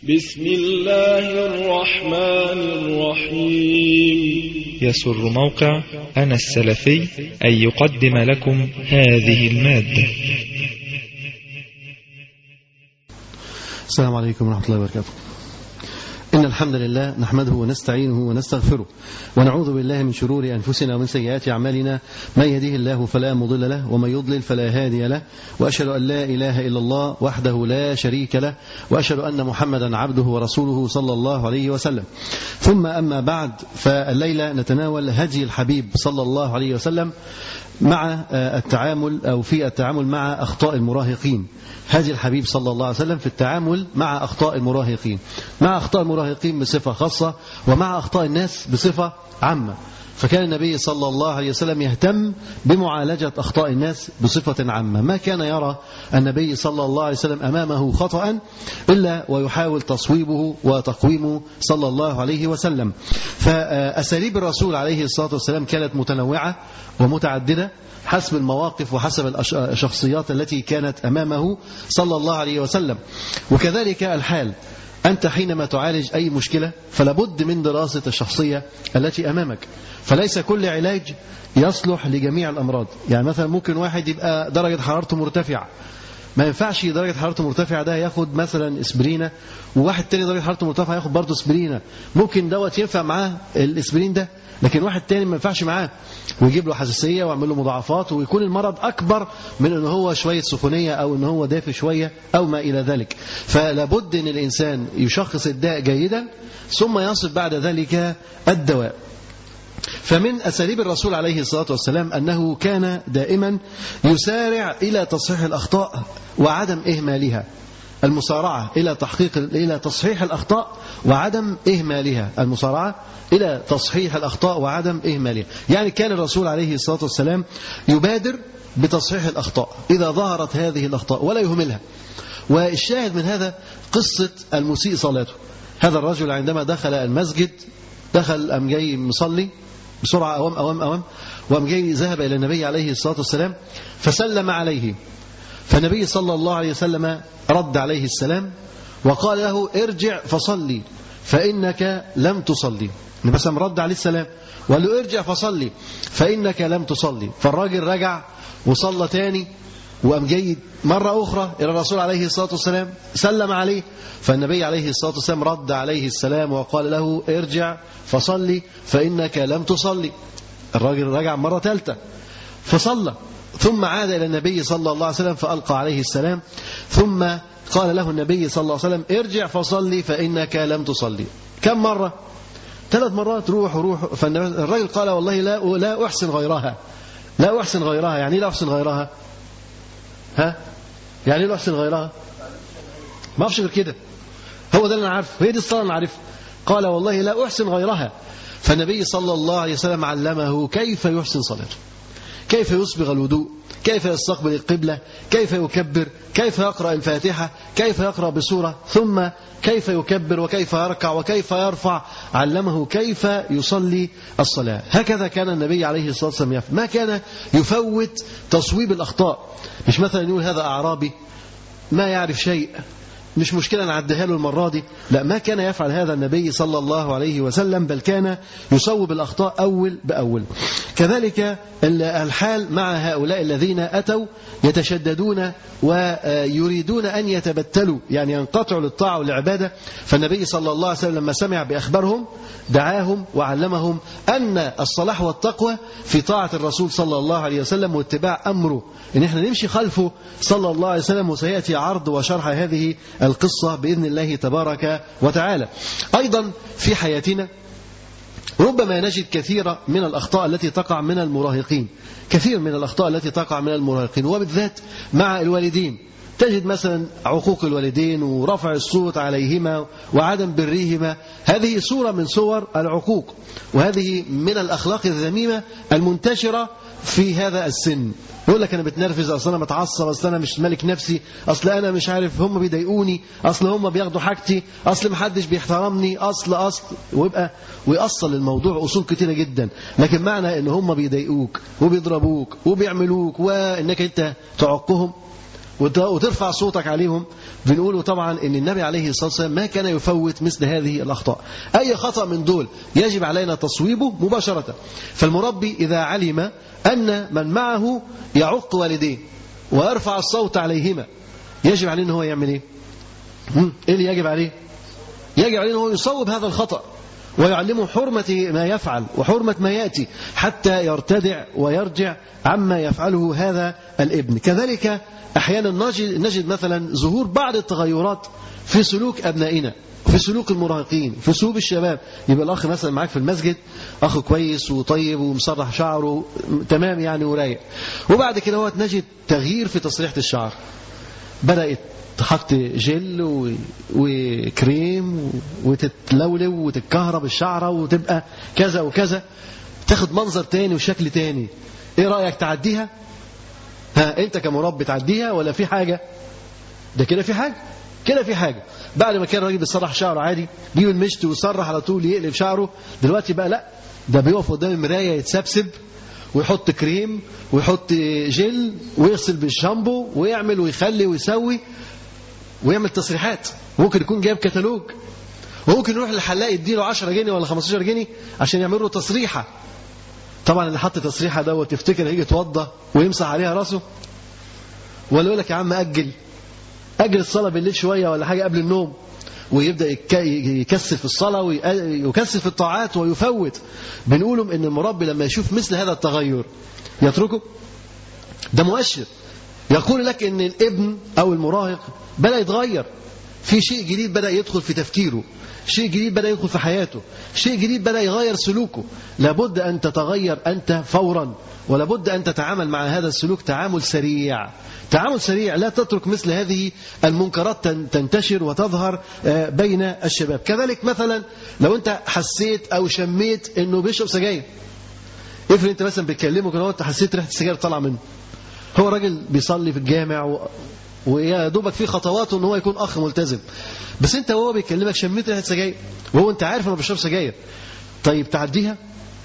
بسم الله الرحمن الرحيم. يسر موقع أنا السلفي أن يقدم لكم هذه المادة. السلام عليكم ورحمة الله وبركاته. إن الحمد لله نحمده ونستعينه ونستغفره ونعوذ بالله من شرور أنفسنا ومن سيئات أعمالنا، من يهديه الله فلا مضل له ومن يضلل فلا هادي له، وأشهد أن لا إله إلا الله وحده لا شريك له، وأشهد أن محمدا عبده ورسوله صلى الله عليه وسلم. ثم أما بعد، فالليلة نتناول هدي الحبيب صلى الله عليه وسلم مع التعامل أو في التعامل مع أخطاء المراهقين. هدي الحبيب صلى الله عليه وسلم في التعامل مع أخطاء المراهقين، مع أخطاء المراهقين بصفة خاصة ومع أخطاء الناس بصفة عامة. فكان النبي صلى الله عليه وسلم يهتم بمعالجة أخطاء الناس بصفة عامة. ما كان يرى النبي صلى الله عليه وسلم أمامه خطأ إلا ويحاول تصويبه وتقويمه صلى الله عليه وسلم. فأساليب الرسول عليه الصلاة والسلام كانت متنوعة ومتعددة حسب المواقف وحسب الشخصيات التي كانت أمامه صلى الله عليه وسلم. وكذلك الحال، أنت حينما تعالج أي مشكلة فلابد من دراسة الشخصية التي أمامك. فليس كل علاج يصلح لجميع الأمراض. يعني مثلا ممكن واحد يبقى درجة حرارته مرتفعة، ما ينفعش درجة حرارته مرتفعة ده ياخد مثلا اسبرينة، وواحد تاني درجة حرارته مرتفعة ياخد برضه اسبرينة. ممكن دوت ينفع معاه الاسبرين ده، لكن واحد تاني ما ينفعش معاه، ويجيب له حساسية ويعمل له مضاعفات، ويكون المرض أكبر من أنه هو شوية سخونية أو أنه هو دافي شوية أو ما إلى ذلك. فلابد أن الإنسان يشخص الداء جيدا ثم يصف بعد ذلك الدواء. فمن أساليب الرسول عليه الصلاة والسلام أنه كان دائما يسارع إلى تصحيح الأخطاء وعدم إهمالها. المسارعة إلى تصحيح الأخطاء وعدم إهمالها. المسارعة إلى تصحيح الأخطاء وعدم إهمالها. يعني كان الرسول عليه الصلاة والسلام يبادر بتصحيح الأخطاء إذا ظهرت هذه الأخطاء ولا يهملها. والشاهد من هذا قصة المسيء صلاته. هذا الرجل عندما دخل المسجد، دخل أم جاي مصلي بسرعة أوام وأم جاي ذهب إلى النبي عليه الصلاة والسلام فسلم عليه. فالنبي صلى الله عليه وسلم رد عليه السلام وقال له: ارجع فصلي فإنك لم تصلي. النبي صلى الله عليه وسلم رد عليه السلام وقال له: ارجع فصلي فإنك لم تصلي. فالراجل رجع وصلى تاني، وقام جاي مرة أخرى إلى الرسول عليه الصلاة والسلام سلم عليه. فالنبي عليه الصلاة والسلام رد عليه السلام وقال له: ارجع فصلي فإنك لم تصلي. الراجل رجع مرة ثالثة فصلى، ثم عاد إلى النبي صلى الله عليه وسلم فألقى عليه السلام، ثم قال له النبي صلى الله عليه وسلم: ارجع فصلي فإنك لم تصلي. كم مرة؟ 3 مرات. روح. فالراجل قال: والله لا أحسن غيرها. لا أحسن غيرها. يعني لا أحسن غيرها؟ يعني لا أحسن غيرها؟ ما أعرفش غير كده. هو ده اللي أنا عارفه، هي دي الصلاة اللي أنا عارفها. قال: والله لا أحسن غيرها. فالنبي صلى الله عليه وسلم علمه كيف يحسن صلاته، كيف يسبغ الوضوء، كيف يستقبل القبلة، كيف يكبر، كيف يقرأ الفاتحة، كيف يقرأ بسورة، ثم كيف يكبر وكيف يركع وكيف يرفع. علمه كيف يصلي الصلاة. هكذا كان النبي عليه الصلاة والسلام يفعل. ما كان يفوت تصويب الأخطاء. مش مثلا يقول هذا أعرابي ما يعرف شيء، مش مشكلة نعديها له المرة دي. لا، ما كان يفعل هذا النبي صلى الله عليه وسلم، بل كان يصوب الأخطاء أول بأول. كذلك الحال مع هؤلاء الذين أتوا يتشددون ويريدون أن يتبتلوا، يعني ينقطعوا للطاعة والعبادة. فالنبي صلى الله عليه وسلم لما سمع بأخبارهم دعاهم وعلمهم أن الصلاح والتقوى في طاعة الرسول صلى الله عليه وسلم واتباع أمره، إن احنا نمشي خلفه صلى الله عليه وسلم. وسيأتي عرض وشرح هذه القصة بإذن الله تبارك وتعالى. أيضا في حياتنا ربما نجد كثير من الأخطاء التي تقع من المراهقين، كثير من الأخطاء التي تقع من المراهقين، وبالذات مع الوالدين. تجد مثلا عقوق الوالدين ورفع الصوت عليهما وعدم برهما. هذه صورة من صور العقوق، وهذه من الأخلاق الذميمة المنتشرة في هذا السن. يقول لك أنا بتنرفز، أصل أنا متعصب، أصل أنا مش مالك نفسي، أصل أنا مش عارف هم بيضايقوني، أصل هم بياخدوا حاجتي، أصل محدش بيحترمني، أصل ويأصل الموضوع أصول كتيرة جدا. لكن معنى أن هم بيضايقوك وبيضربوك وبيعملوك وإنك أنت تعقهم، وترفع صوتك عليهم. بنقوله طبعا ان النبي عليه الصلاة والسلام ما كان يفوت مثل هذه الأخطاء. أي خطأ من دول يجب علينا تصويبه مباشرة. فالمربي إذا علم أن من معه يعق والديه ويرفع الصوت عليهما يجب عليه أن هو يعمل إيه؟ إيه اللي يجب عليه؟ يجب عليه أن هو يصوب هذا الخطأ ويعلمه حرمة ما يفعل وحرمة ما يأتي حتى يرتدع ويرجع عما يفعله هذا الابن. كذلك أحيانا نجد مثلا ظهور بعض التغيرات في سلوك أبنائنا، في سلوك المراهقين، في سلوك الشباب. يبقى الأخ مثلا معاك في المسجد أخ كويس وطيب ومسرح شعره تمام يعني ورايق، وبعد كده هو نجد تغيير في تسريحة الشعر، بدأت تحط جل وكريم وتتلولو وتتكهرب الشعرة وتبقى كذا وكذا، تاخد منظر تاني وشكل تاني. ايه رأيك تعديها؟ ها انت كمربي تعديها ولا في حاجة؟ ده كده في حاجة، كده في حاجة. بعد ما كان الراجل بيصرح شعره عادي يجيب المشط ويصرح على طول يقلب شعره، دلوقتي بقى لا، ده بيقف قدام المراية يتسبسب ويحط كريم ويحط جل ويغسل بالشامبو ويعمل ويخلي ويسوي ويعمل تصريحات. ممكن يكون جايب كتالوج، وممكن يروح للحلاق يديله 10 جنيه ولا 15 جنيه عشان يعمل له تصريحة. طبعا اللي حط تصريحة دوت تفتكر هيجي يتوضى ويمسح عليها راسه، ولا يقول لك يا عم أجل الصلاة بالليل شوية ولا حاجة قبل النوم، ويبدأ يكسل في الصلاة ويكسل في الطاعات ويفوت. بنقولهم إن المربي لما يشوف مثل هذا التغير يتركه. ده مؤشر يقول لك إن الابن أو المراهق بدأ يتغير، في شيء جديد بدأ يدخل في تفكيره، شيء جديد بدأ يدخل في حياته، شيء جديد بدأ يغير سلوكه. لابد أن تتغير أنت فورا، ولابد أن تتعامل مع هذا السلوك تعامل سريع، تعامل سريع. لا تترك مثل هذه المنكرات تنتشر وتظهر بين الشباب. كذلك مثلا لو أنت حسيت أو شميت أنه بيشرب سجاير، افرض أنت مثلا بتكلمه كده وأنت حسيت ريحة السجاير طالعة منه، هو راجل بيصلي في الجامع ويا دوبك في خطواته ان هو يكون اخ ملتزم، بس انت وهو بيكلمك شميت ريحه سجاير وهو انت عارف انه بيشرب سجاير، طيب تعديها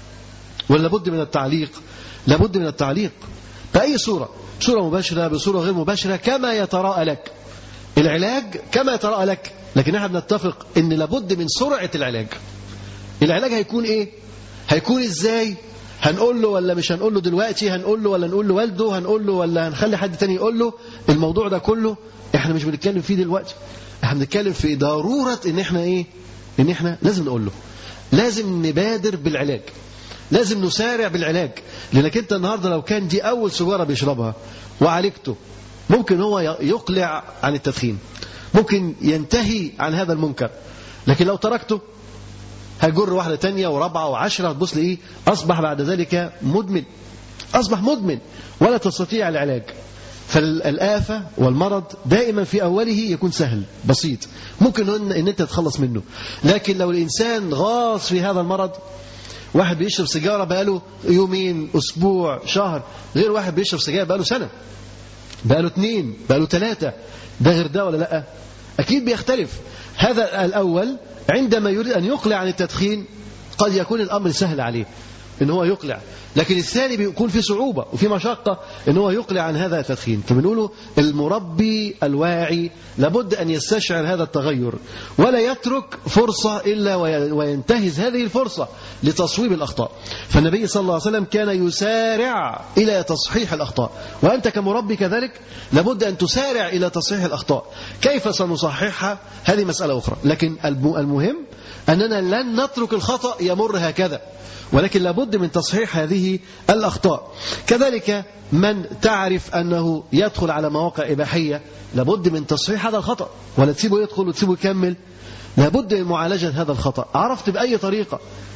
ولا لابد من التعليق؟ لابد من التعليق باي صوره مباشره بصوره غير مباشره كما يتراءى لك. العلاج كما يتراءى لك، لكن احنا بنتفق ان لابد من سرعه العلاج. العلاج هيكون ايه؟ هيكون ازاي؟ هنقول له ولا مش هنقول له دلوقتي؟ هنقول له ولا نقول له والده؟ هنقول له ولا هنخلي حد تاني يقول له؟ الموضوع ده كله احنا مش بنتكلم فيه دلوقتي، احنا بنتكلم في ضرورة ان احنا ايه؟ ان احنا لازم نقول له، لازم نبادر بالعلاج، لازم نسارع بالعلاج. لانك انت النهارده لو كان دي اول سيجاره بيشربها وعالجته، ممكن هو يقلع عن التدخين، ممكن ينتهي عن هذا المنكر. لكن لو تركته هيجر واحدة تانية ورابعة وعشرة، تبص لإيه؟ أصبح بعد ذلك مدمن، أصبح مدمن ولا تستطيع العلاج. فالآفة والمرض دائما في أوله يكون سهل بسيط، ممكن أن أنت تتخلص منه. لكن لو الإنسان غاص في هذا المرض، واحد بيشرب سيجارة بقاله يومين أسبوع شهر، غير واحد بيشرب سيجارة بقاله سنة، بقاله 2 بقاله 3، ده غير ده ولا لأ؟ أكيد بيختلف. هذا الأول عندما يريد أن يقلع عن التدخين قد يكون الأمر سهل عليه إن هو يقلع، لكن الثاني بيكون في صعوبة وفي مشقة إن هو يقلع عن هذا التدخين. فبنقوله المربي الواعي لابد أن يستشعر هذا التغير ولا يترك فرصة إلا وينتهز هذه الفرصة لتصويب الأخطاء. فالنبي صلى الله عليه وسلم كان يسارع إلى تصحيح الأخطاء، وأنت كمربي كذلك لابد أن تسارع إلى تصحيح الأخطاء. كيف سنصححها هذه مسألة أخرى، لكن المهم أننا لن نترك الخطأ يمر هكذا، ولكن لابد من تصحيح هذه الأخطاء. كذلك من تعرف أنه يدخل على مواقع إباحية، لابد من تصحيح هذا الخطأ، ولا تسيبه يدخل وتسيبه يكمل. لابد من معالجة هذا الخطأ. عرفت بأي طريقة،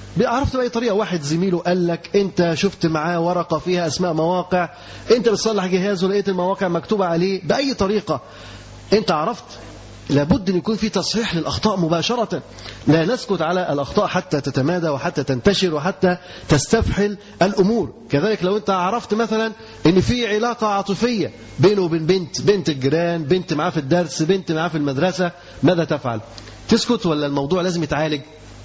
واحد زميله قال لك أنت شفت معاه ورقة فيها أسماء مواقع، أنت بتصلح جهازه لقيت المواقع مكتوبة عليه، بأي طريقة أنت عرفت، لابد أن يكون في تصحيح للأخطاء مباشرة. لا نسكت على الأخطاء حتى تتمادى وحتى تنتشر وحتى تستفحل الأمور. كذلك لو أنت عرفت مثلا أن في علاقة عاطفية بينه وبين بنت الجيران، بنت معاه في الدرس، بنت معاه في المدرسة، ماذا تفعل؟ تسكت ولا الموضوع لازم يتعالج؟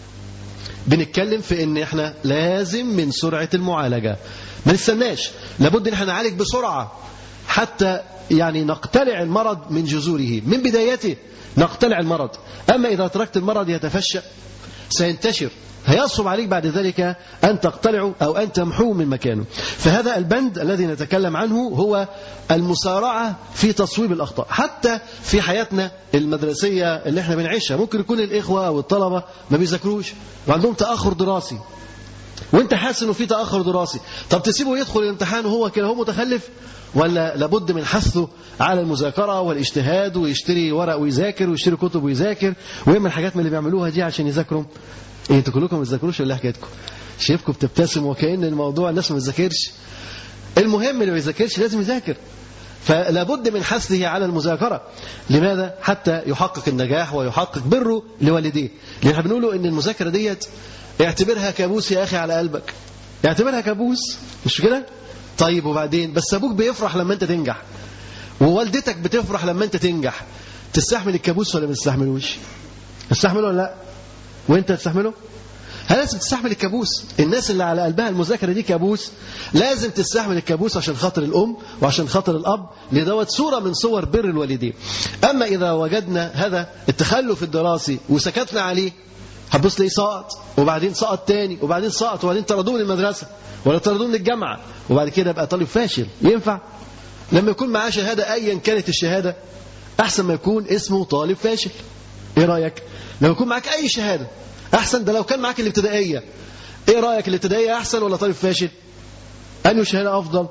بنتكلم في أن احنا لازم من سرعة المعالجة، ما نستناش، لابد أن احنا نعالج بسرعة حتى يعني نقتلع المرض من جذوره، من بدايته نقتلع المرض. أما إذا تركت المرض يتفشى سينتشر، هيصعب عليك بعد ذلك أن تقتلعه أو أن تمحوه من مكانه. فهذا البند الذي نتكلم عنه هو المسارعة في تصويب الأخطاء. حتى في حياتنا المدرسية اللي احنا بنعيشها ممكن يكون الإخوة أو الطلبة ما بيذاكروش وعندهم تأخر دراسي، وانت حاسس انه في تأخر دراسي، طب تسيبه يدخل الامتحان وهو كده هو متخلف؟ ولا لابد من حثه على المذاكرة والاجتهاد، ويشتري ورق ويذاكر ويشتري كتب ويذاكر ويعمل حاجات من اللي بيعملوها دي عشان يذاكروا؟ إيه انتوا كلكم ما بتذاكروش ولا حكايتكم؟ شايفكم بتبتسم وكأن الموضوع الناس ما بتذاكرش. المهم اللي ما بيذاكرش لازم يذاكر، فلا بد من حثه على المذاكرة. لماذا؟ حتى يحقق النجاح ويحقق بره لوالديه. لأن احنا بنقوله ان المذاكرة ديت اعتبرها كابوس يا أخي على قلبك، اعتبرها كابوس، مش كده؟ طيب وبعدين؟ بس أبوك بيفرح لما أنت تنجح، ووالدتك بتفرح لما أنت تنجح، تستحمل الكابوس ولا ما تستحملوش؟ تستحمله ولا لا؟ وأنت تستحمله؟ لازم تستحمل الكابوس. الناس اللي على قلبها المذاكرة دي كابوس لازم تستحمل الكابوس عشان خاطر الأم وعشان خاطر الأب، لدوت صورة من صور بر الوالدين. أما إذا وجدنا هذا التخلف الدراسي وسكتنا عليه، هتبص ليه سقط، وبعدين سقط تاني، وبعدين سقط، وبعدين طردوه من المدرسة ولا طردوه من الجامعة، وبعد كده يبقى طالب فاشل. ينفع؟ لما يكون معاه شهادة أيا كانت الشهادة أحسن ما يكون اسمه طالب فاشل. إيه رأيك؟ لو يكون معاك أي شهادة أحسن. ده لو كان معاك الابتدائية، إيه رأيك؟ الابتدائية أحسن ولا طالب فاشل؟ أنهي شهادة أفضل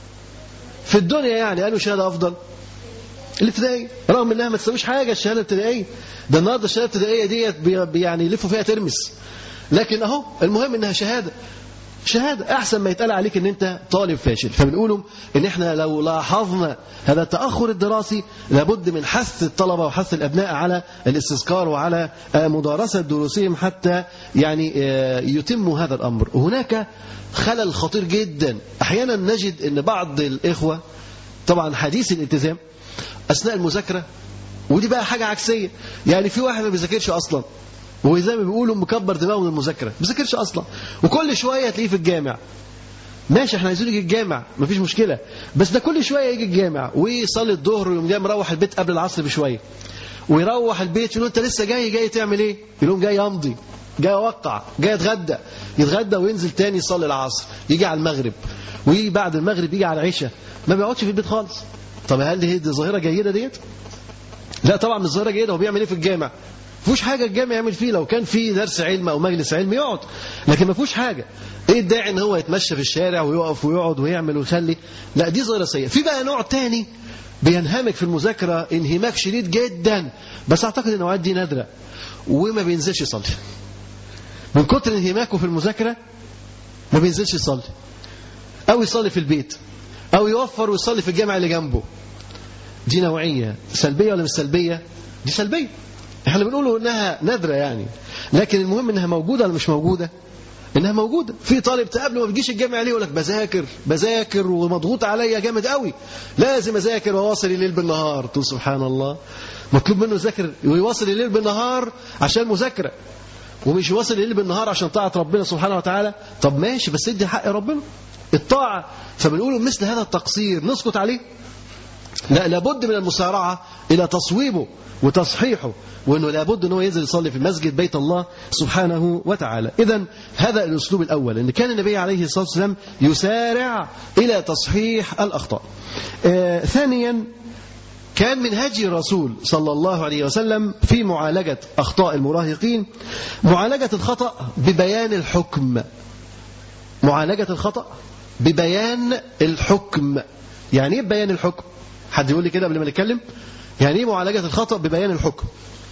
في الدنيا؟ يعني أنهي شهادة أفضل؟ الابتدائية، رغم انها ما تسويش حاجه الشهاده الابتدائيه. ده النهارده الشهاده الابتدائيه ديت يعني يلفوا فيها ترمس، لكن اهو المهم انها شهاده احسن ما يتقال عليك ان انت طالب فاشل. فبنقولوا ان احنا لو لاحظنا هذا التاخر الدراسي لابد من حث الطلبه وحث الابناء على الاستذكار وعلى مدارسه دروسهم حتى يعني يتموا هذا الامر. هناك خلل خطير جدا، احيانا نجد ان بعض الاخوه طبعا حديث الالتزام أثناء المذاكرة، ودي بقى حاجة عكسية. يعني في واحد ما بيذاكرش أصلا، وزي ما بيقولوا مكبر دماغه من المذاكرة، ما بيذاكرش أصلا، وكل شوية تلاقيه في الجامع. ماشي، احنا عايزين يجي الجامع مفيش مشكلة، بس ده كل شوية يجي الجامع ويصلي الظهر ويقوم جاي مروح البيت قبل العصر بشوية، ويروح البيت يقول انت لسه جاي تعمل ايه؟ يقول جاي امضي، جاي اوقع، جاي يتغدى وينزل تاني يصلي العصر، يجي على المغرب، ويجي بعد المغرب يجي على العشاء، ما بيقعدش في البيت خالص. طب هل دي ظاهرة جيدة ديت؟ لا طبعا مش ظاهرة جيدة. هو بيعمل ايه في الجامع؟ مفيش حاجة الجامع يعمل فيه. لو كان في درس علم او مجلس علم يقعد، لكن مفيش حاجة. ايه الداعي ان هو يتمشى في الشارع ويقف ويقعد ويعمل ويخلي؟ لا دي ظاهرة سيئة. في بقى نوع تاني بينهمك في المذاكرة انهماك شديد جدا، بس اعتقد ان النوعات دي نادرة، وما بينزلش يصلي. من كتر انهماكه في المذاكرة ما بينزلش يصلي، او يصلي في البيت، أو يوفر ويصلي في الجامع اللي جنبه. دي نوعية سلبية ولا مش سلبية؟ دي سلبية. احنا بنقوله إنها نادرة يعني، لكن المهم إنها موجودة ولا مش موجودة؟ إنها موجودة. في طالب تقابله ما بيجيش الجامع ليه؟ يقول لك بذاكر ومضغوط عليا جامد قوي، لازم أذاكر وأواصل الليل بالنهار. تقول سبحان الله، مطلوب منه يذاكر ويواصل الليل بالنهار عشان مذاكرة، ومش يواصل الليل بالنهار عشان طاعة ربنا سبحانه وتعالى. طب ماشي، بس ادي حق ربنا الطاعة. فبنقول مثل هذا التقصير نسكت عليه؟ لا، لابد من المسارعة إلى تصويبه وتصحيحه، وأنه لابد أنه ينزل يصلي في المسجد بيت الله سبحانه وتعالى. إذن هذا الأسلوب الأول، أن كان النبي عليه الصلاة والسلام يسارع إلى تصحيح الأخطاء. ثانيا، كان من هدي الرسول صلى الله عليه وسلم في معالجة أخطاء المراهقين معالجة الخطأ ببيان الحكم. معالجة الخطأ ببيان الحكم. يعني ايه بيان الحكم؟ حد يقول لي كده قبل ما نتكلم، يعني ايه معالجة الخطأ ببيان الحكم؟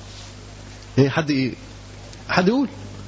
ايه حد يقول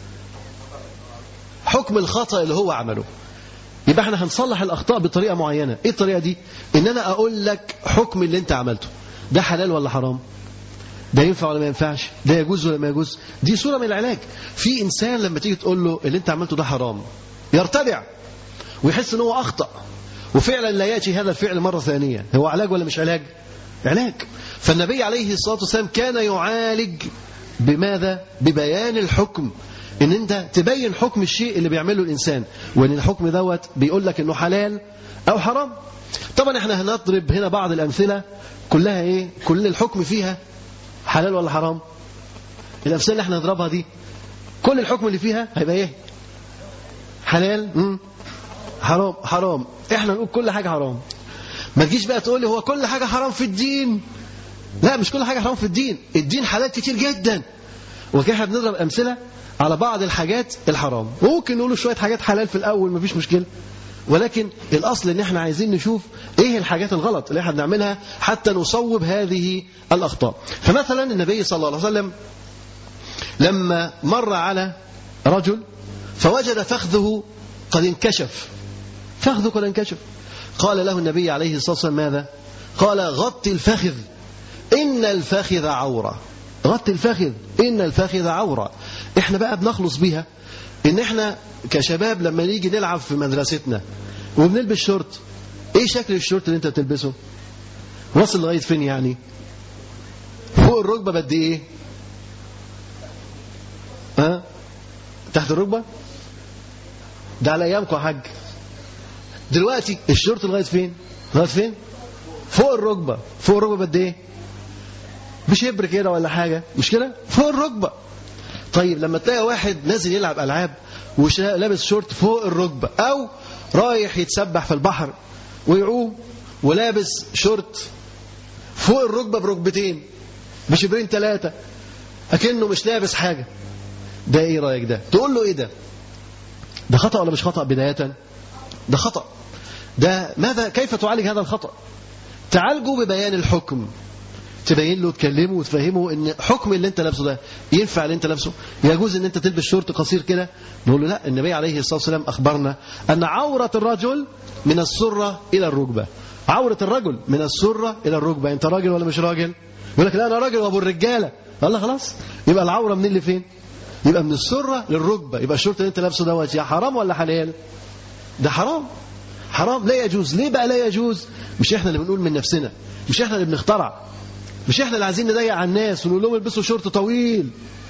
حكم الخطأ اللي هو عمله. يبقى احنا هنصلح الأخطاء بطريقة معينة. ايه الطريقة دي؟ ان انا اقول لك حكم اللي انت عملته ده حلال ولا حرام، ده ينفع ولا ما ينفعش، ده يجوز ولا ما يجوز. دي صورة من العلاج. في انسان لما تيجي تقول له اللي انت عملته ده حرام يرتدع ويحس ان هو اخطأ، وفعلا لا يأتي هذا الفعل مرة ثانية. هو علاج ولا مش علاج؟ علاج. فالنبي عليه الصلاة والسلام كان يعالج بماذا؟ ببيان الحكم. ان انت تبين حكم الشيء اللي بيعمله الانسان، وان الحكم دوت بيقول لك انه حلال او حرام. طبعا احنا هنضرب هنا بعض الامثله كلها ايه، كل الحكم فيها حلال ولا حرام. الامثله اللي احنا هنضربها دي كل الحكم اللي فيها هيبقى ايه؟ حلال حرام. حرام احنا نقول كل حاجه حرام. ما تجيش بقى تقول لي هو كل حاجه حرام في الدين. لا، مش كل حاجه حرام في الدين، الدين حلال كتير جدا. وكده احنا بنضرب امثله على بعض الحاجات الحرام، وممكن نقول شويه حاجات حلال في الاول مفيش مشكله، ولكن الاصل ان احنا عايزين نشوف ايه الحاجات الغلط اللي احنا بنعملها حتى نصوب هذه الاخطاء. فمثلا النبي صلى الله عليه وسلم لما مر على رجل فوجد فخذه قد انكشف، فخذه قد انكشف، قال له النبي عليه الصلاه والسلام ماذا؟ قال غط الفخذ إن الفخذ عورة. غط الفخذ إن الفخذ عورة. إحنا بقى بنخلص بيها إن إحنا كشباب لما نيجي نلعب في مدرستنا وبنلبس شورت، إيه شكل الشورت اللي أنت بتلبسه؟ وصل لغاية فين يعني؟ فوق الركبة بدي إيه؟ تحت الركبة؟ ده على أيامكم يا حاج. دلوقتي الشورت لغاية فين؟ لغاية فين؟ فوق الركبة. فوق الركبة بدي إيه؟ مش يبر كده ولا حاجة، مش كده؟ فوق الركبة. طيب لما تلاقي واحد نازل يلعب ألعاب ولابس شورت فوق الركبة، أو رايح يتسبح في البحر ويعوم ولابس شورت فوق الركبة بركبتين بشبرين 3، أكنه مش لابس حاجة، ده إيه رأيك ده؟ تقول له إيه ده؟ ده خطأ ولا مش خطأ؟ بداية ده خطأ. ده ماذا؟ كيف تعالج هذا الخطأ؟ تعالجه ببيان الحكم، تبين له تكلمه وتفهمه ان حكم اللي انت لابسه ده ينفع اللي انت لابسه، يجوز ان انت تلبس شورت قصير كده. نقول له لا، النبي عليه الصلاه والسلام اخبرنا ان عوره الرجل من السره الى الركبه. عوره الرجل من السره الى الركبه. انت راجل ولا مش راجل؟ يقول لك لا انا راجل وابو الرجاله. الله، خلاص يبقى العوره منين لفين؟ يبقى من السره للركبه. يبقى الشورت اللي انت لابسه دوت يا حرام ولا حلال؟ ده حرام. حرام، لا يجوز. ليه بقى لا يجوز؟ مش احنا اللي بنقول من نفسنا، مش احنا اللي بنخترع، مش احنا اللي عايزين نضيق على الناس ونقول لهم البسوا شورت طويل.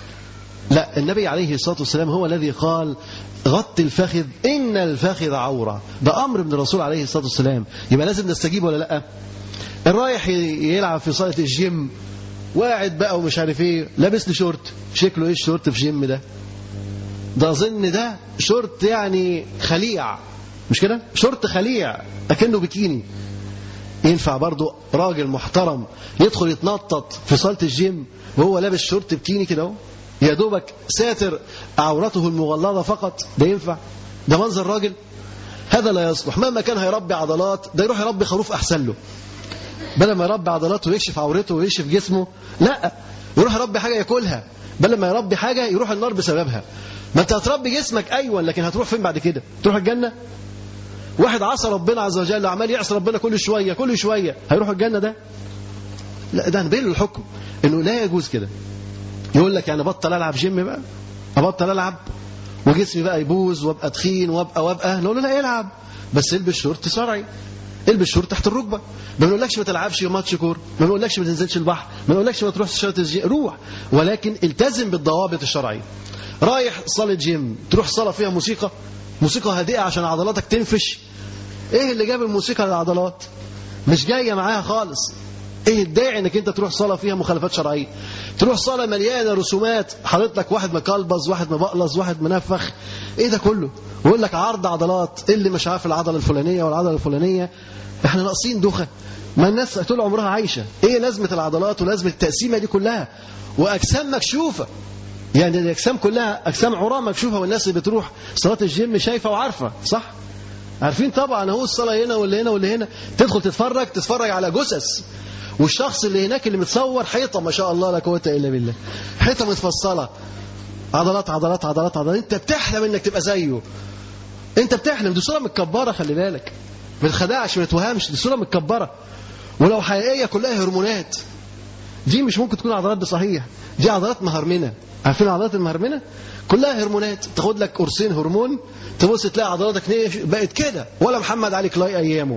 لا، النبي عليه الصلاة والسلام هو الذي قال غط الفخذ إن الفخذ عورة. ده أمر من الرسول عليه الصلاة والسلام، يبقى لازم نستجيب ولا لا؟ الرايح يلعب في صالة الجيم واعد بقى ومش عارف ايه، لابس لي شورت، شكله ايه الشورت في جيم ده؟ ده أظن ده شورت يعني خليع، مش كده؟ شورت خليع أكنه بكيني. ينفع برضو راجل محترم يدخل يتنطط في صالة الجيم وهو لابس شورت بكيني كده اهو، يا دوبك ساتر عورته المغلظة فقط؟ ده ينفع؟ ده منظر راجل؟ هذا لا يصلح. مهما كان هيربي عضلات، ده يروح يربي خروف أحسن له، بدل ما يربي عضلاته ويكشف عورته ويكشف جسمه. لا، يروح يربي حاجة ياكلها، بدل ما يربي حاجة يروح النار بسببها. ما انت هتربي جسمك ايوه، لكن هتروح فين بعد كده؟ تروح الجنة؟ واحد عصى ربنا عز وجل، عمال يعصي ربنا كل شوية هيروح الجنة ده؟ لا، ده نبين له الحكم انه لا يجوز كده. يقول لك يعني بطل العب جيم بقى، ابطل العب وجسمي بقى يبوظ وابقى تخين وابقى نقول له لا، يلعب بس البس شورت شرعي، البس شورت تحت الركبه. ما بنقولكش ما تلعبش ماتش كوره، ما بنقولكش ما تنزلش البحر، ما بنقولكش ما تروحش صاله الجيم، روح، ولكن التزم بالضوابط الشرعيه. رايح صاله جيم، تروح صاله فيها موسيقى هادئه عشان عضلاتك تنفش. ايه اللي جاب الموسيقى للعضلات؟ مش جايه معاها خالص. ايه الداعي انك انت تروح صاله فيها مخالفات شرعيه؟ تروح صاله مليانه رسومات، حاطط لك واحد مكلبز، واحد مبقلص، واحد منفخ، ايه ده كله؟ ويقول لك عرض عضلات، اللي مش عارف العضله الفلانيه والعضله الفلانيه. احنا ناقصين دوخه؟ ما الناس طول عمرها عايشه. ايه لازمه العضلات ولازمه التقسيمه دي كلها؟ واجسام مكشوفه، يعني الاجسام كلها اجسام عراة مكشوفه، والناس اللي بتروح صلاه الجيم شايفه وعارفه، صح؟ عارفين طبعا اهو الصلاه هنا واللي هنا واللي هنا. تدخل تتفرج على جثث، والشخص اللي هناك اللي متصور حيطه ما شاء الله لا قوه الا بالله، حيطه متفصله، عضلات عضلات عضلات عضلات. انت بتحلم انك تبقى زيه، انت بتحلم. دي صوره متكبره، خلي بالك، ما تخدعش ما توهمش، دي صوره متكبره، ولو حقيقيه كلها هرمونات. دي مش ممكن تكون عضلات بصحيح، دي عضلات مهرمنه. عارفين العضلات المهرمنه؟ كلها هرمونات. تاخد لك قرصين هرمون تبص تلاقي عضلاتك بقت كده، ولا محمد علي كلاي ايامه.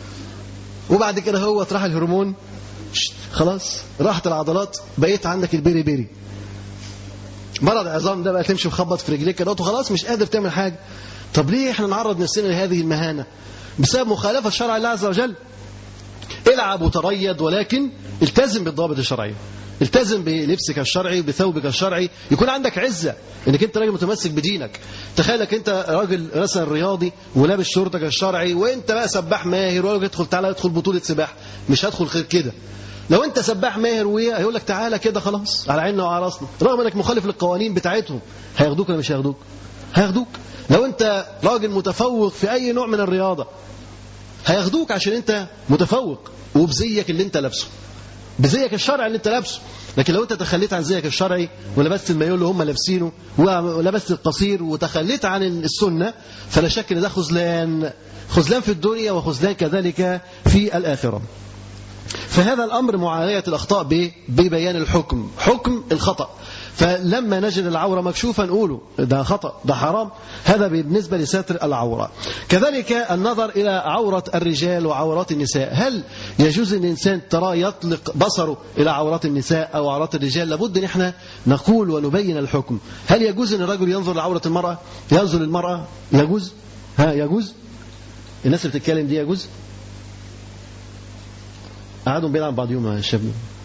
وبعد كده هو راح الهرمون، خلاص راحت العضلات، بقيت عندك البيري بيري. مرض عظام ده بقى تمشي مخبط في رجليك كده وخلاص مش قادر تعمل حاجة. طب ليه احنا نعرض نفسنا لهذه المهانة؟ بسبب مخالفة شرع الله عز وجل. العب وتريض ولكن التزم بالضوابط الشرعية، التزم بلبسك الشرعي بثوبك الشرعي، يكون عندك عزة انك انت راجل متمسك بدينك. تخيلك انت راجل مثلا رياضي ولابس شورتك الشرعي وانت بقى سباح ماهر ويقول لك تعالى ادخل بطولة سباحة. مش هدخل غير كده. لو انت سباح ماهر هيقول لك تعالى كده خلاص على عيننا وعلى راسنا، رغم انك مخالف للقوانين بتاعتهم. هياخدوك ولا مش هياخدوك؟ هياخدوك. لو انت راجل متفوق في اي نوع من الرياضة هياخدوك عشان انت متفوق وبزيك اللي انت لابسه، بزيك الشرعي اللي انت لابسه. لكن لو انت تخليت عن زيك الشرعي ولبست المايو اللي هم لابسينه ولبست القصير وتخليت عن السنة، فلا شك ان ده خذلان في الدنيا وخذلان كذلك في الآخرة. فهذا الأمر معالجة الأخطاء ببيان الحكم، حكم الخطأ. فلما نجد العورة مكشوفة نقوله ده خطأ، ده حرام. هذا بالنسبة لستر العورة. كذلك النظر إلى عورة الرجال وعورات النساء. هل يجوز أن الإنسان ترى يطلق بصره إلى عورات النساء أو عورات الرجال؟ لابد أن احنا نقول ونبين الحكم. هل يجوز أن الرجل ينظر لعورة المرأة؟ ينظر للمرأة؟ يجوز؟ يجوز؟ الناس اللي بتتكلم دي يجوز؟ قعدوا بيلعب بعض يوم الشباب.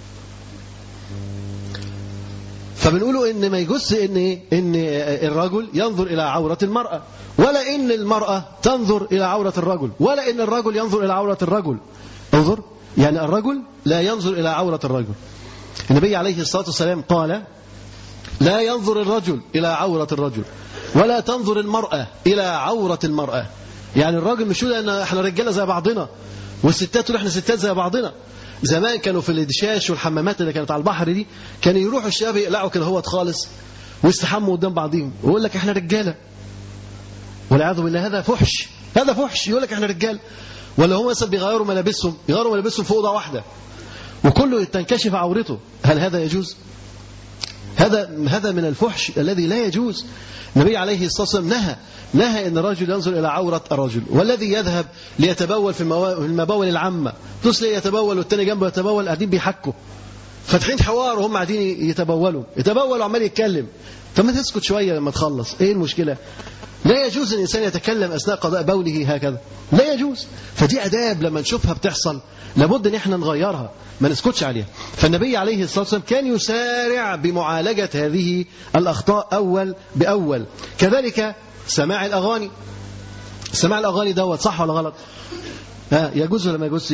فبنقولوا ان ما يجوز ان الرجل ينظر الى عورة المرأة، ولا ان المرأة تنظر الى عورة الرجل، ولا ان الرجل ينظر الى عورة الرجل. انظر يعني الرجل لا ينظر الى عورة الرجل. النبي عليه الصلاة والسلام قال لا ينظر الرجل الى عورة الرجل ولا تنظر المرأة الى عورة المرأة. يعني الراجل مش يقول ان احنا رجاله زي بعضنا والستات تقول احنا ستات زي بعضنا. زمان كانوا في الدشاش والحمامات اللي كانت على البحر دي كانوا يروحوا الشباب يقلعوا كده هوت خالص ويستحموا قدام بعضهم ويقول لك احنا رجاله، والعياذ بالله هذا فحش، هذا فحش. يقول لك احنا رجال. ولا هم مثلا بيغيروا ملابسهم في اوضه واحده وكله تنكشف عورته. هل هذا يجوز؟ هذا من الفحش الذي لا يجوز. النبي عليه الصلاة والسلام نهى ان الرجل ينظر الى عورة الرجل. والذي يذهب ليتبول في المباول العامة، تسلي يتبول والتاني جنبه يتبول، قاعدين بيحكوا فاتحين حوار وهم قاعدين يتبولوا وعمال يتكلم. طب ما تسكت شوية لما تخلص، ايه المشكلة؟ لا يجوز ان الانسان يتكلم اثناء قضاء بوله هكذا، لا يجوز. فدي اداب لما نشوفها بتحصل لابد ان احنا نغيرها، ما نسكتش عليها. فالنبي عليه الصلاة والسلام كان يسارع بمعالجة هذه الأخطاء أول بأول. كذلك سماع الأغاني. سماع الأغاني دوت صح ولا غلط؟ يجوز ولا ما يجوزش؟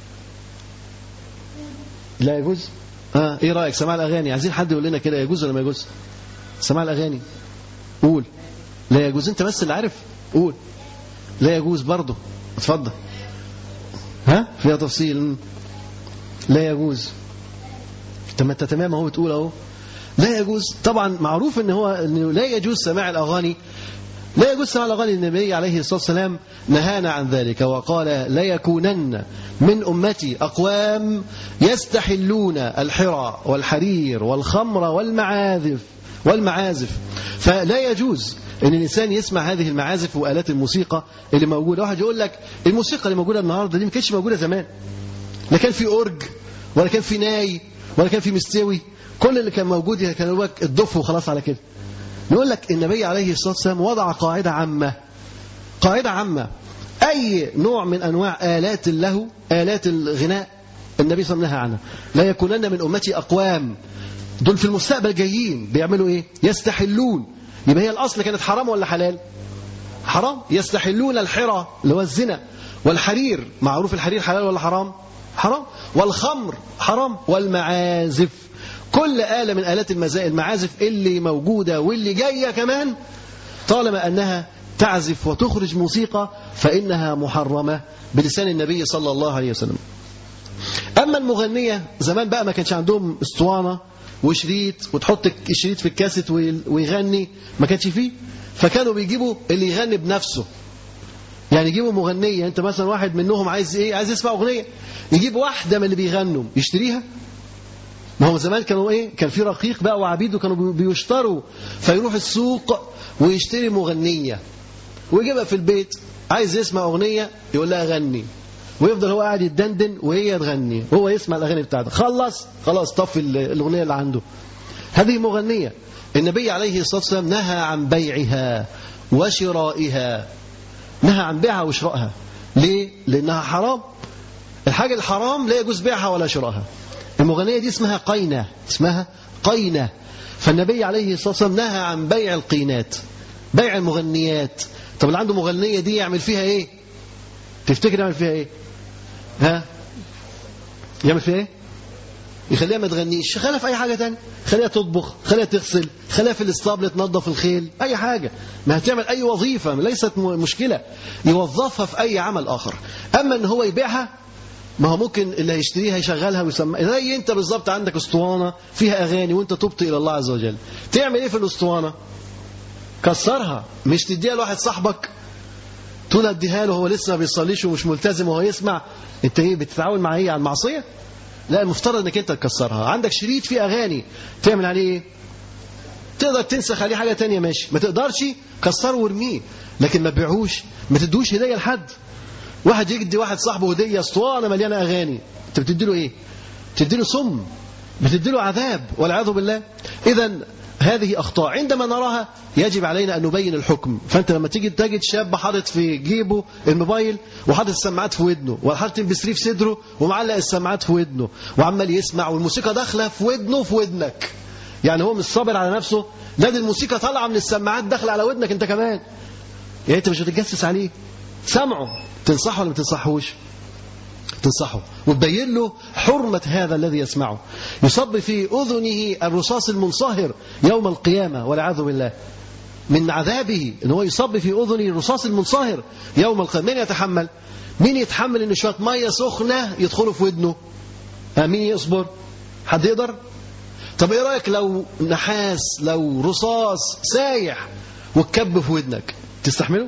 لا يجوز. ايه رأيك سماع الأغاني؟ عايزين حد يقول لنا كده يجوز ولا ما يجوز؟ سماع الأغاني قول. لا يجوز. انت بس اللي عارف قول. لا يجوز برضه. اتفضل. فيها تفصيل. لا يجوز. طب انت تمام اهو بتقول اهو لا يجوز. طبعا معروف انه لا يجوز سماع الاغاني. لا يجوز سماع الاغاني. النبي عليه الصلاه والسلام نهانا عن ذلك وقال لا يكونن من امتي اقوام يستحلون الحرى والحرير والخمر والمعازف. فلا يجوز ان الانسان يسمع هذه المعازف والات الموسيقى اللي موجوده. واحد يقول لك الموسيقى اللي موجوده النهارده دي ما كانتش موجوده زمان. لا كان في أورج ولا كان في ناي ولا كان في مستوي. كل اللي كان موجود كان هو الدف وخلاص على كده. نقول لك النبي عليه الصلاة والسلام وضع قاعدة عامة. أي نوع من أنواع آلات له، آلات الغناء، النبي صلى الله عليه وسلم نهى عنها. لا يكونن من أمتي أقوام، دول في المستقبل جايين بيعملوا إيه؟ يستحلون. يبقى هي الأصل كانت حرام ولا حلال؟ حرام. يستحلون الحرى اللي هو الزنا، والحرير معروف الحرير حلال ولا حرام؟ حرام. والخمر حرام. والمعازف، كل آلة من آلات المعازف اللي موجودة واللي جاية كمان طالما أنها تعزف وتخرج موسيقى فإنها محرمة بلسان النبي صلى الله عليه وسلم. أما المغنية زمان بقى ما كانش عندهم اسطوانة وشريط وتحط الشريط في الكاسيت ويغني، ما كانش فيه. فكانوا بيجيبوا اللي يغني بنفسه. يعني يجيبوا مغنية، انت مثلا واحد منهم عايز ايه؟ عايز يسمع اغنية، يجيب واحدة من اللي بيغنوا يشتريها. ما هو زمان كانوا ايه؟ كان في رقيق بقى وعبيد وكانوا بيشتروا، فيروح السوق ويشتري مغنية ويجيبها في البيت. عايز يسمع اغنية يقول لها غني، ويفضل هو قاعد يدندن وهي تغني، هو يسمع الاغاني بتاعته. خلاص طفي الاغنية اللي عنده. هذه مغنية. النبي عليه الصلاة والسلام نهى عن بيعها وشرائها، نهى عن بيعها وشرائها. ليه؟ لأنها حرام. الحاجة الحرام لا يجوز بيعها ولا شرائها. المغنية دي اسمها قينة، اسمها قينة. فالنبي عليه الصلاة والسلام نهى عن بيع القينات، بيع المغنيات. طب اللي عنده مغنية دي يعمل فيها ايه؟ تفتكر يعمل فيها ايه؟ ها؟ يعمل فيها ايه؟ يخليها ما تغنيش، خليها في اي حاجة تانية، خليها تطبخ، خليها تغسل، خليها في الاسطبل تنظف الخيل، اي حاجة، ما هتعمل اي وظيفة، ليست مشكلة، يوظفها في اي عمل اخر. اما ان هو يبيعها، ما هو ممكن اللي هيشتريها يشغلها ويسمعها. زي انت بالظبط عندك اسطوانة فيها اغاني وانت تبت الى الله عز وجل، تعمل ايه في الاسطوانة؟ كسرها، مش تديها لواحد صاحبك تقول اديها له، هو لسه ما بيصليش ومش ملتزم وهو يسمع. انت ايه بتتعاون مع ايه؟ على المعصية؟ لا، المفترض انك انت تكسرها. عندك شريط فيه اغاني، تعمل عليه ايه؟ تقدر تنسخ عليه حاجة تانية ماشي، ما تقدرش كسره وارميه، لكن ما تبيعوش، ما تدوش هدية لحد. واحد يجدي واحد صاحبه هدية اسطوانة مليانة اغاني، انت بتديله ايه؟ بتديله سم، بتديله عذاب والعياذ بالله. اذا هذه أخطاء عندما نراها يجب علينا أن نبين الحكم. فأنت لما تيجي تجد شاب حاطط في جيبه الموبايل وحاطط السماعات في ودنه وحاطط البسري في صدره ومعلق السماعات في ودنه وعمال يسمع والموسيقى داخلة في ودنه وفي ودنك، يعني هو مش صابر على نفسه، لا دي الموسيقى طالعة من السماعات داخلة على ودنك أنت كمان. يعني أنت مش هتتجسس عليه، سمعه، تنصحه ولا ما تنصحوش؟ تنصحه وتبين له حرمة هذا الذي يسمعه. يصب في أذنه الرصاص المنصهر يوم القيامة والعياذ بالله، من عذابه ان هو يصب في أذنه الرصاص المنصهر يوم القيامة. من يتحمل؟ مين يتحمل ان شوية مية سخنة يدخلوا في ودنه؟ مين يصبر؟ حد يقدر؟ طب ايه رأيك لو نحاس، لو رصاص سايح واتكب في ودنك، تستحمله؟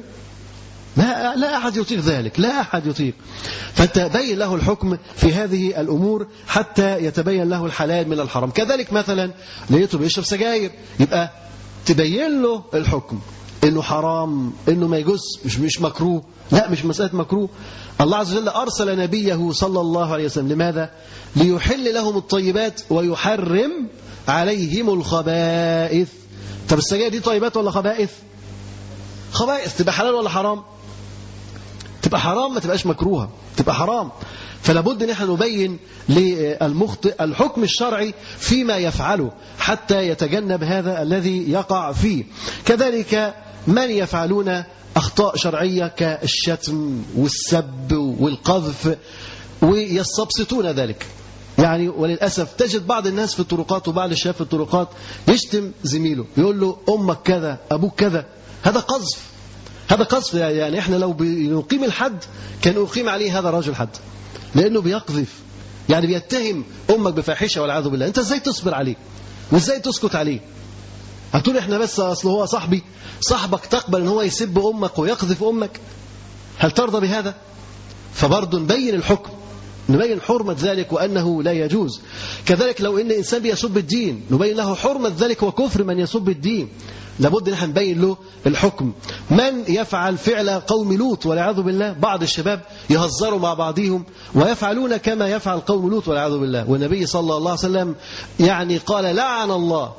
لا أحد يطيق ذلك، لا أحد يطيق. فأنت بين له الحكم في هذه الأمور حتى يتبين له الحلال من الحرام. كذلك مثلا لقيته بيشرب سجاير، يبقى تبين له الحكم إنه حرام، إنه ما يجوز، مش مكروه، لا مش مسألة مكروه. الله عز وجل أرسل نبيه صلى الله عليه وسلم لماذا؟ ليحل لهم الطيبات ويحرم عليهم الخبائث. طب السجاير دي طيبات ولا خبائث؟ خبائث. تبقى حلال ولا حرام؟ تبقى حرام، ما تبقاش مكروهة، تبقى حرام. فلا بد ان احنا نبين للمخطئ الحكم الشرعي فيما يفعله حتى يتجنب هذا الذي يقع فيه. كذلك من يفعلون أخطاء شرعية كالشتم والسب والقذف ويستبسطون ذلك. يعني وللأسف تجد بعض الناس في الطرقات وبعض الشباب في الطرقات يشتم زميله، يقول له أمك كذا، أبوك كذا. هذا قذف، هذا قذف. يعني احنا لو بنقيم الحد كان أقيم عليه هذا الرجل حد، لأنه بيقذف، يعني بيتهم أمك بفاحشة والعياذ بالله. أنت إزاي تصبر عليه وإزاي تسكت عليه؟ هتقول احنا بس أصل هو صاحبي؟ صاحبك تقبل ان هو يسب أمك ويقذف أمك؟ هل ترضى بهذا؟ فبرضه نبين الحكم، نبين حرمة ذلك وأنه لا يجوز. كذلك لو إن إنسان بيسب الدين نبين له حرمة ذلك وكفر من يسب الدين، لابد ان احنا نبين له الحكم. من يفعل فعل قوم لوط والعياذ بالله، بعض الشباب يهزروا مع بعضهم ويفعلون كما يفعل قوم لوط والعياذ بالله. والنبي صلى الله عليه وسلم يعني قال لعن الله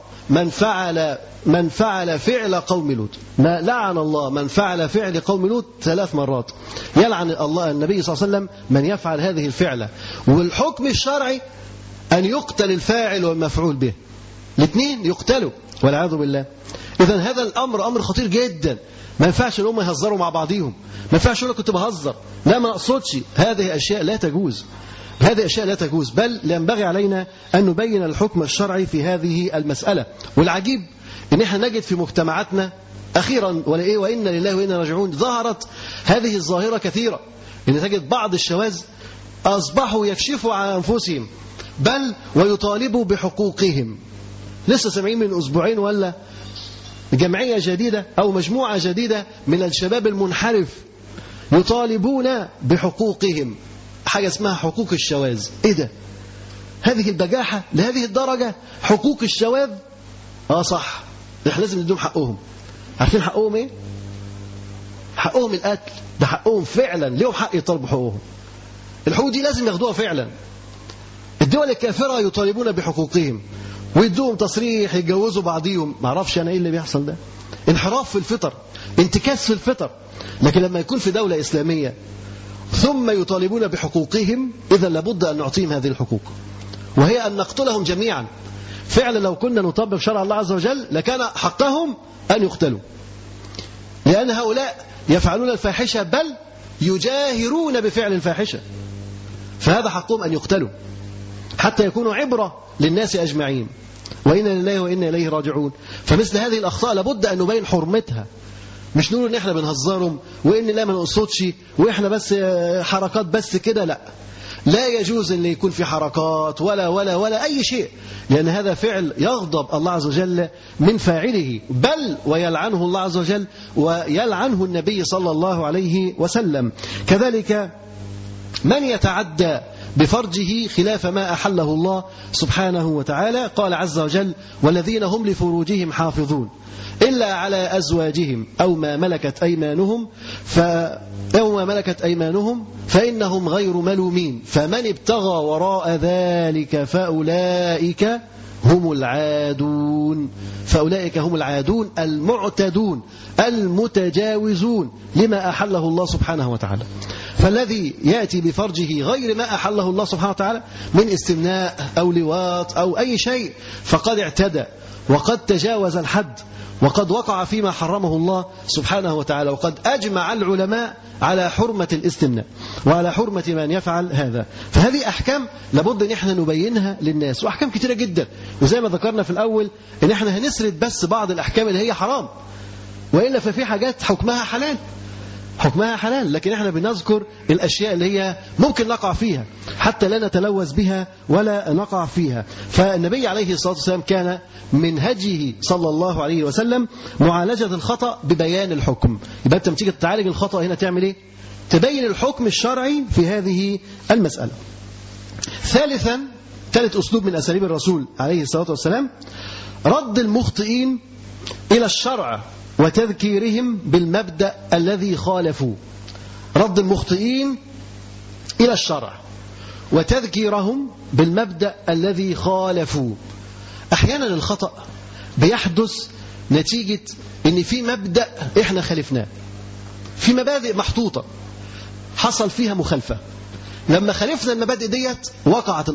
من فعل فعل قوم لوط. ما لعن الله من فعل فعل قوم لوط 3 مرات. يلعن الله النبي صلى الله عليه وسلم من يفعل هذه الفعلة. والحكم الشرعي أن يقتل الفاعل والمفعول به، الاثنين يقتلوا والعياذ بالله. إذن هذا الأمر أمر خطير جدا. ما ينفعش ان هم يهزروا مع بعضهم، ما ينفعش يقول لك كنت بهزر، لا ما اقصدش. هذه أشياء لا تجوز، هذه أشياء لا تجوز، بل ينبغي علينا أن نبين الحكم الشرعي في هذه المسألة. والعجيب ان احنا نجد في مجتمعاتنا أخيرا وإن لله وإنا راجعون ظهرت هذه الظاهرة كثيرة، ان تجد بعض الشواذ أصبحوا يكشفوا عن أنفسهم بل ويطالبوا بحقوقهم. لسه سامعين من أسبوعين ولا جمعية جديدة أو مجموعة جديدة من الشباب المنحرف يطالبون بحقوقهم، حاجة اسمها حقوق الشواذ. إيه ده؟ هذه البجاحة لهذه الدرجة؟ حقوق الشواذ؟ صح، احنا لازم نديهم حقهم. عارفين حقهم ايه؟ حقهم القتل، ده حقهم فعلا، ليهم حق يطالبوا حقوقهم. الحقوق دي لازم ياخدوها فعلا. الدول الكافرة يطالبون بحقوقهم، ويدوهم تصريح يتجوزوا بعضيهم. ما اعرفش انا ايه اللي بيحصل ده. انحراف في الفطر، انتكاس في الفطر. لكن لما يكون في دولة إسلامية ثم يطالبون بحقوقهم، إذا لابد أن نعطيهم هذه الحقوق، وهي أن نقتلهم جميعا. فعلا لو كنا نطبق شرع الله عز وجل لكان حقهم أن يقتلوا، لأن هؤلاء يفعلون الفاحشة بل يجاهرون بفعل الفاحشة، فهذا حقهم أن يقتلوا حتى يكونوا عبرة للناس أجمعين. وإنا لله وإنا إليه راجعون. فمثل هذه الأخطاء لابد أن نبين حرمتها، مش نقول إن إحنا بنهزرهم وإن لا ما نقصدش وإحنا بس حركات بس كده. لا يجوز أن يكون في حركات ولا أي شيء، لأن هذا فعل يغضب الله عز وجل من فاعله، بل ويلعنه الله عز وجل ويلعنه النبي صلى الله عليه وسلم. كذلك من يتعدى بفرجه خلاف ما أحله الله سبحانه وتعالى، قال عز وجل: والذين هم لفروجهم حافظون إلا على أزواجهم أو ما ملكت أيمانهم فإنهم غير ملومين فمن ابتغى وراء ذلك فأولئك هم العادون. فأولئك هم العادون المعتدون المتجاوزون لما أحله الله سبحانه وتعالى. فالذي يأتي بفرجه غير ما أحله الله سبحانه وتعالى من استمناء أو لواط أو أي شيء فقد اعتدى وقد تجاوز الحد وقد وقع فيما حرمه الله سبحانه وتعالى. وقد أجمع العلماء على حرمة الاستمناء وعلى حرمة من يفعل هذا. فهذه أحكام لابد أن احنا نبينها للناس، وأحكام كتيرة جدا. وزي ما ذكرنا في الأول أن احنا هنسرد بس بعض الأحكام اللي هي حرام، وإلا ففي حاجات حكمها حلال، لكن احنا بنذكر الأشياء اللي هي ممكن نقع فيها حتى لا نتلوث بها ولا نقع فيها. فالنبي عليه الصلاة والسلام كان من هديه صلى الله عليه وسلم معالجة الخطأ ببيان الحكم. يبقى أنت تيجي تعالج الخطأ هنا تعمل إيه؟ تبين الحكم الشرعي في هذه المسألة. ثالث أسلوب من أساليب الرسول عليه الصلاة والسلام رد المخطئين إلى الشرع وتذكيرهم بالمبدأ الذي خالفوا. رد المخطئين إلى الشرع وتذكيرهم بالمبدأ الذي خالفوا. أحيانا الخطأ بيحدث نتيجة إن في مبدأ إحنا خالفناه، في مبادئ محطوطة حصل فيها مخالفة. لما خالفنا المبادئ ديت وقعت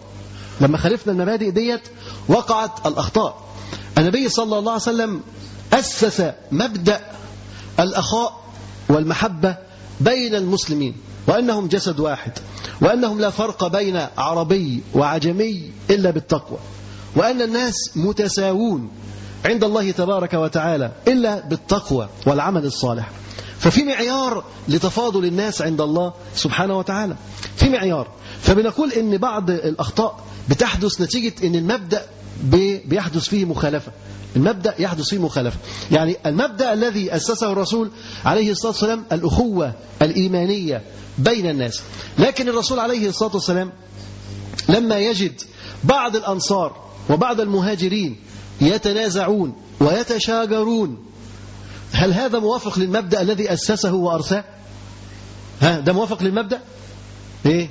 الأخطاء. النبي صلى الله عليه وسلم أسس مبدأ الأخاء والمحبة بين المسلمين، وأنهم جسد واحد، وأنهم لا فرق بين عربي وعجمي إلا بالتقوى، وأن الناس متساوون عند الله تبارك وتعالى إلا بالتقوى والعمل الصالح. ففي معيار لتفاضل الناس عند الله سبحانه وتعالى، في معيار. فبنقول إن بعض الأخطاء بتحدث نتيجة إن المبدأ بيحدث فيه مخالفة. المبدأ يحدث فيه مخالفة. يعني المبدأ الذي أسسه الرسول عليه الصلاة والسلام الأخوة الإيمانية بين الناس، لكن الرسول عليه الصلاة والسلام لما يجد بعض الأنصار وبعض المهاجرين يتنازعون ويتشاجرون، هل هذا موافق للمبدأ الذي أسسه وأرساه؟ ده موافق للمبدأ؟ إيه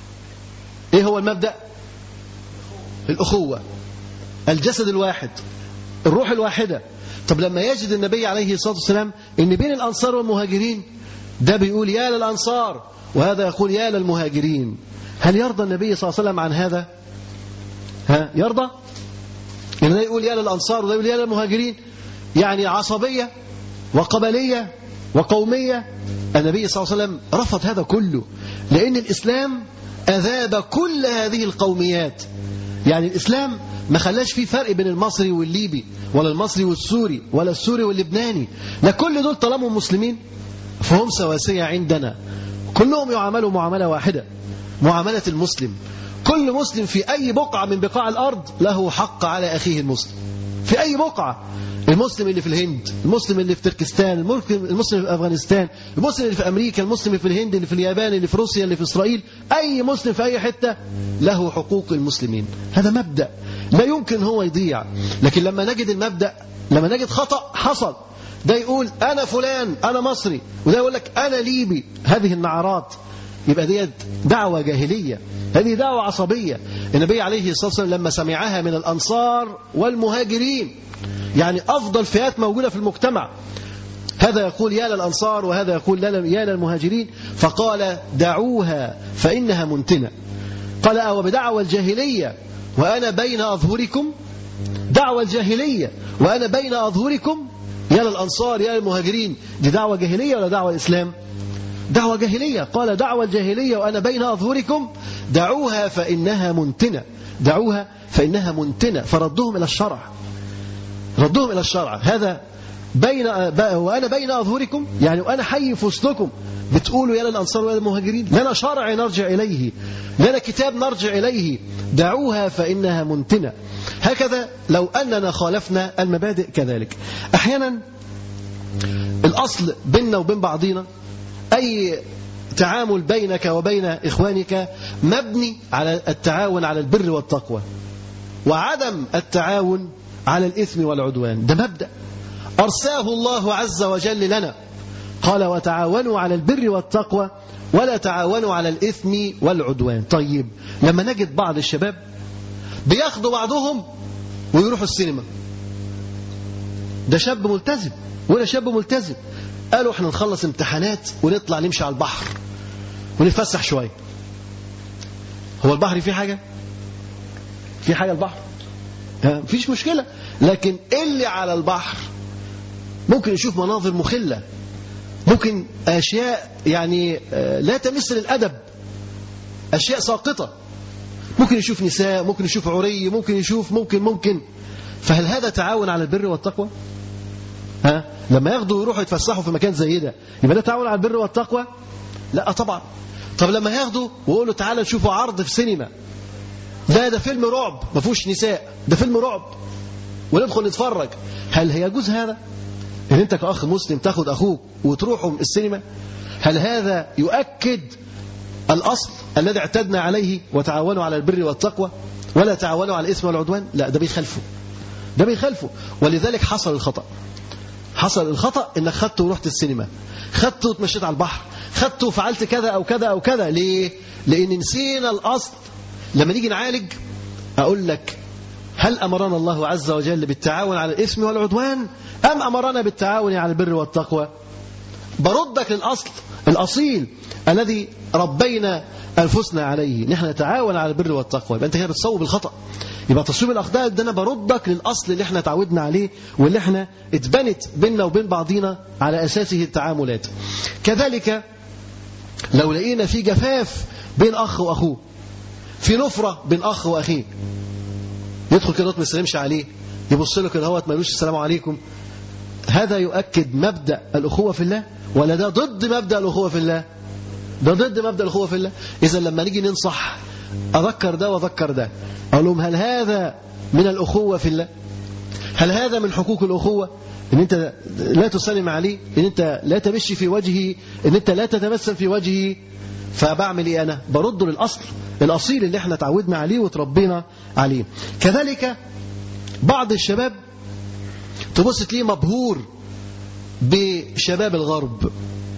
هو المبدأ؟ الأخوة، الجسد الواحد، الروح الواحدة. طب لما يجد النبي عليه الصلاة والسلام إن بين الأنصار والمهاجرين ده بيقول يا للأنصار وهذا يقول يا للمهاجرين، هل يرضى النبي صلى الله عليه وسلم عن هذا؟ يرضى؟ إن ده يقول يا للأنصار وده يقول يا للمهاجرين، يعني عصبية وقبلية وقومية. النبي صلى الله عليه وسلم رفض هذا كله، لأن الإسلام أذاب كل هذه القوميات. يعني الإسلام ما خلاش فيه فرق بين المصري والليبي ولا المصري والسوري ولا السوري واللبناني، لا، كل دول طالما مسلمين فهم سواسية عندنا، كلهم يعاملوا معاملة واحدة، معاملة المسلم. كل مسلم في أي بقعة من بقاع الأرض له حق على أخيه المسلم في أي بقعة. المسلم اللي في الهند، المسلم اللي في تركستان، المسلم في أفغانستان، المسلم اللي في أمريكا، المسلم اللي في الهند، اللي في اليابان، اللي في روسيا، اللي في إسرائيل، أي مسلم في أي حتة له حقوق المسلمين. هذا مبدأ لا يمكن هو يضيع. لكن لما نجد المبدأ، لما نجد خطأ حصل، ده يقول أنا فلان أنا مصري، وده يقول لك أنا ليبي، هذه النعرات يبقى دي دعوة جاهلية، هذه دعوة عصبية. النبي عليه الصلاة والسلام لما سمعها من الأنصار والمهاجرين، يعني أفضل فئات موجودة في المجتمع، هذا يقول يا للأنصار وهذا يقول يا للمهاجرين، فقال دعوها فإنها منتنة. قال أو بدعوى الجاهلية وأنا بين أظهركم، دعوى الجاهلية وأنا بين أظهركم يا للأنصار يا للمهاجرين، دي دعوة جاهلية ولا دعوة إسلام؟ دعوة جاهلية. قال دعوة الجاهلية وأنا بين أظهركم دعوها فإنها منتنة، دعوها فإنها منتنة، فردهم إلى الشرع، ردهم إلى الشرع. هذا وأنا بين أظهركم، يعني وأنا حي في وسطكم بتقولوا يا للأنصار ويا للمهاجرين، لنا شرع نرجع إليه، لنا كتاب نرجع إليه، دعوها فإنها منتنة. هكذا لو أننا خالفنا المبادئ كذلك. أحيانا الأصل بيننا وبين بعضنا، أي تعامل بينك وبين إخوانك مبني على التعاون على البر والتقوى، وعدم التعاون على الإثم والعدوان. ده مبدأ أرساه الله عز وجل لنا، قال وتعاونوا على البر والتقوى ولا تعاونوا على الإثم والعدوان. طيب لما نجد بعض الشباب بياخدوا بعضهم ويروحوا السينما، ده شاب ملتزم ولا شاب ملتزم، قالوا احنا نخلص امتحانات ونطلع نمشي على البحر ونتفسح شوية. هو البحر فيه حاجة؟ في حاجة البحر؟ مفيش مشكلة، لكن اللي على البحر ممكن يشوف مناظر مخلة، ممكن أشياء يعني لا تمس للأدب، أشياء ساقطة، ممكن يشوف نساء، ممكن يشوف عري، ممكن يشوف ممكن. فهل هذا تعاون على البر والتقوى؟ لما ياخدوا ويروحوا يتفسحوا في مكان زي ده يبقى ده تعاون على البر والتقوى؟ لا طبعا. طب لما ياخدوا ويقولوا تعالى نشوفوا عرض في سينما، لا ده فيلم رعب ما فيهوش نساء، ده فيلم رعب وندخل نتفرج، هل هيجوز هذا؟ ان انت كأخ مسلم تاخد اخوك وتروحوا السينما؟ هل هذا يؤكد الاصل الذي اعتدنا عليه وتعاونوا على البر والتقوى ولا تعاونوا على الاثم والعدوان؟ لا، ده بيخالفه، ده بيخالفه. ولذلك حصل الخطأ، حصل الخطأ انك خدت ورحت السينما، خدت وتمشيت على البحر، خدت وفعلت كذا او كذا او كذا. ليه؟ لان نسينا الاصل. لما نيجي نعالج اقول لك هل امرنا الله عز وجل بالتعاون على الاثم والعدوان ام امرنا بالتعاون على البر والتقوى؟ بردك للاصل الاصيل الذي ربينا انفسنا عليه، نحن نتعاون على البر والتقوى. يبقى انت هنا بتصوب الخطأ، يبقى تصويب الاخطاء ده انا بردك للاصل اللي احنا تعودنا عليه واللي احنا اتبنت بيننا وبين بعضينا على اساسه التعاملات. كذلك لو لقينا في جفاف بين اخ واخوه، في نفرة بين اخ واخيه، يدخل كده ما يسلمش عليه، يبص له كده هوت ما يقولوش السلام عليكم، هذا يؤكد مبدأ الأخوة في الله ولا ده ضد مبدأ الأخوة في الله؟ ده ضد مبدأ الأخوة في الله. إذا لما نيجي ننصح أذكر ده وأذكر ده، أقول لهم هل هذا من الأخوة في الله؟ هل هذا من حقوق الأخوة؟ إن أنت لا تسلم عليه، إن أنت لا تمشي في وجهه، إن أنت لا تتبسم في وجهه. فبعمل إيه أنا؟ برد للأصل الأصيل اللي احنا تعودنا عليه وتربينا عليه. كذلك بعض الشباب تبص تلاقيه مبهور بشباب الغرب،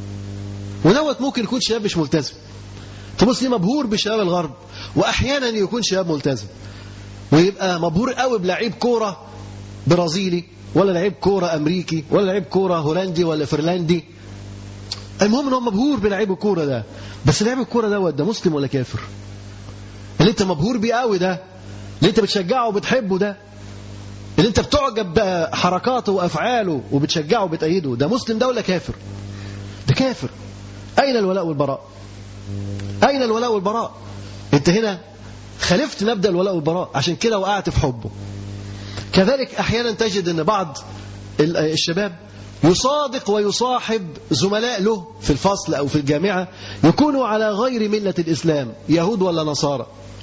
ودوت ممكن يكون شباب مش ملتزم، تبص تلاقيه مبهور بشباب الغرب، وأحيانا يكون شباب ملتزم ويبقى مبهور قوي بلعيب كورة برازيلي ولا لعيب كورة أمريكي ولا لعيب كورة هولندي ولا فرنلندي. المهم ان هو مبهور بلعيب الكورة ده، بس لعيب الكورة ده مسلم ولا كافر؟ اللي انت مبهور بيه قوي ده، اللي انت بتشجعه وبتحبه ده، اللي انت بتعجب بحركاته وافعاله وبتشجعه وبتأيده، ده مسلم ده ولا كافر؟ ده كافر. اين الولاء والبراء؟ اين الولاء والبراء؟ انت هنا خالفت مبدأ الولاء والبراء، عشان كده وقعت في حبه. كذلك احيانا تجد ان بعض الشباب يصادق ويصاحب زملاء له في الفصل أو في الجامعة يكونوا على غير ملة الإسلام، يهود ولا نصارى،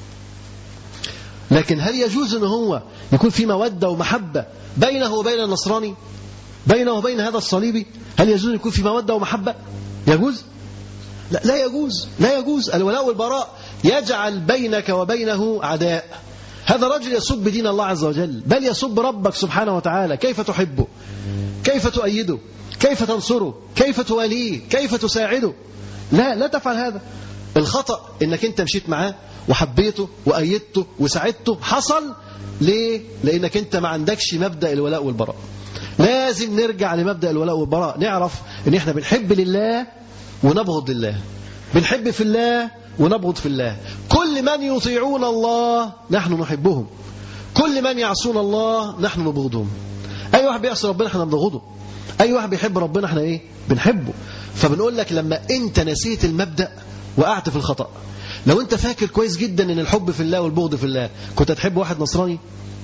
لكن هل يجوز أن هو يكون في مودة ومحبة بينه وبين النصراني، بينه وبين هذا الصليبي؟ هل يجوز أن يكون في مودة ومحبة؟ يجوز؟ لا يجوز، لا يجوز. الولاء والبراء يجعل بينك وبينه عداء. هذا رجل يسب دين الله عز وجل، بل يسب ربك سبحانه وتعالى. كيف تحبه؟ كيف تؤيده؟ كيف تنصره؟ كيف تواليه؟ كيف تساعده؟ لا تفعل هذا. الخطأ انك انت مشيت معاه وحبيته وأيدته وساعدته، حصل ليه؟ لانك انت ما عندكش مبدأ الولاء والبراء. لازم نرجع لمبدأ الولاء والبراء، نعرف ان احنا بنحب لله ونبغض لله، بنحب في الله ونبغض في الله. كل من يطيعون الله نحن نحبهم، كل من يعصون الله نحن نبغضهم. اي واحد بيعصي ربنا احنا بنبغضه، اي واحد بيحب ربنا احنا ايه؟ بنحبه. فبنقول لك لما انت نسيت المبدأ وقعت في الخطأ. لو انت فاكر كويس جدا ان الحب في الله والبغض في الله، كنت هتحب واحد نصراني؟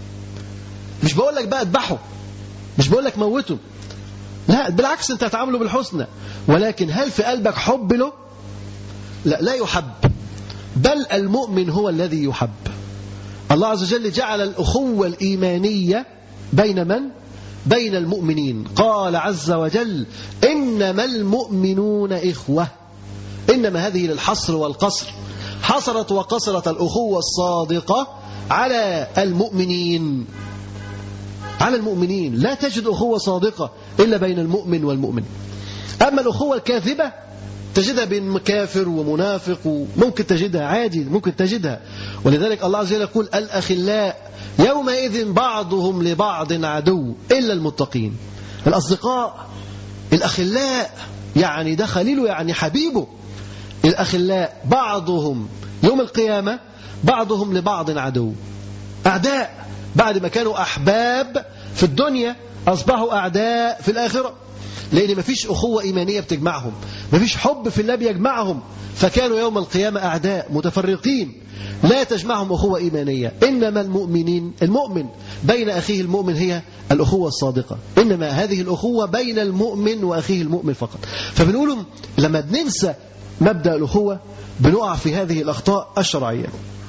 مش بقول لك بقى اذبحه، مش بقول لك موته، لا بالعكس انت هتعامله بالحسنى، ولكن هل في قلبك حب له؟ لا، لا يحب، بل المؤمن هو الذي يحب. الله عز وجل جعل الأخوة الإيمانية بين من؟ بين المؤمنين. قال عز وجل إنما المؤمنون إخوة. إنما هذه للحصر والقصر، حصرت وقصرت الأخوة الصادقة على المؤمنين، على المؤمنين. لا تجد أخوة صادقة إلا بين المؤمن والمؤمن. أما الأخوة الكاذبة تجدها بين كافر ومنافق، وممكن تجدها عادي، ممكن تجدها. ولذلك الله عز وجل يقول الأخلاء يومئذ بعضهم لبعض عدو إلا المتقين. الأصدقاء الأخلاء يعني ده خليله، يعني حبيبه. الأخلاء بعضهم يوم القيامة بعضهم لبعض عدو، أعداء. بعد ما كانوا أحباب في الدنيا أصبحوا أعداء في الآخرة، لأن مفيش أخوة إيمانية بتجمعهم، مفيش حب في الله بيجمعهم، فكانوا يوم القيامة أعداء متفرقين لا تجمعهم أخوة إيمانية. إنما المؤمنين، المؤمن بين أخيه المؤمن هي الأخوة الصادقة، إنما هذه الأخوة بين المؤمن وأخيه المؤمن فقط. فبنقولهم لما بننسى مبدأ الأخوة بنقع في هذه الأخطاء الشرعية.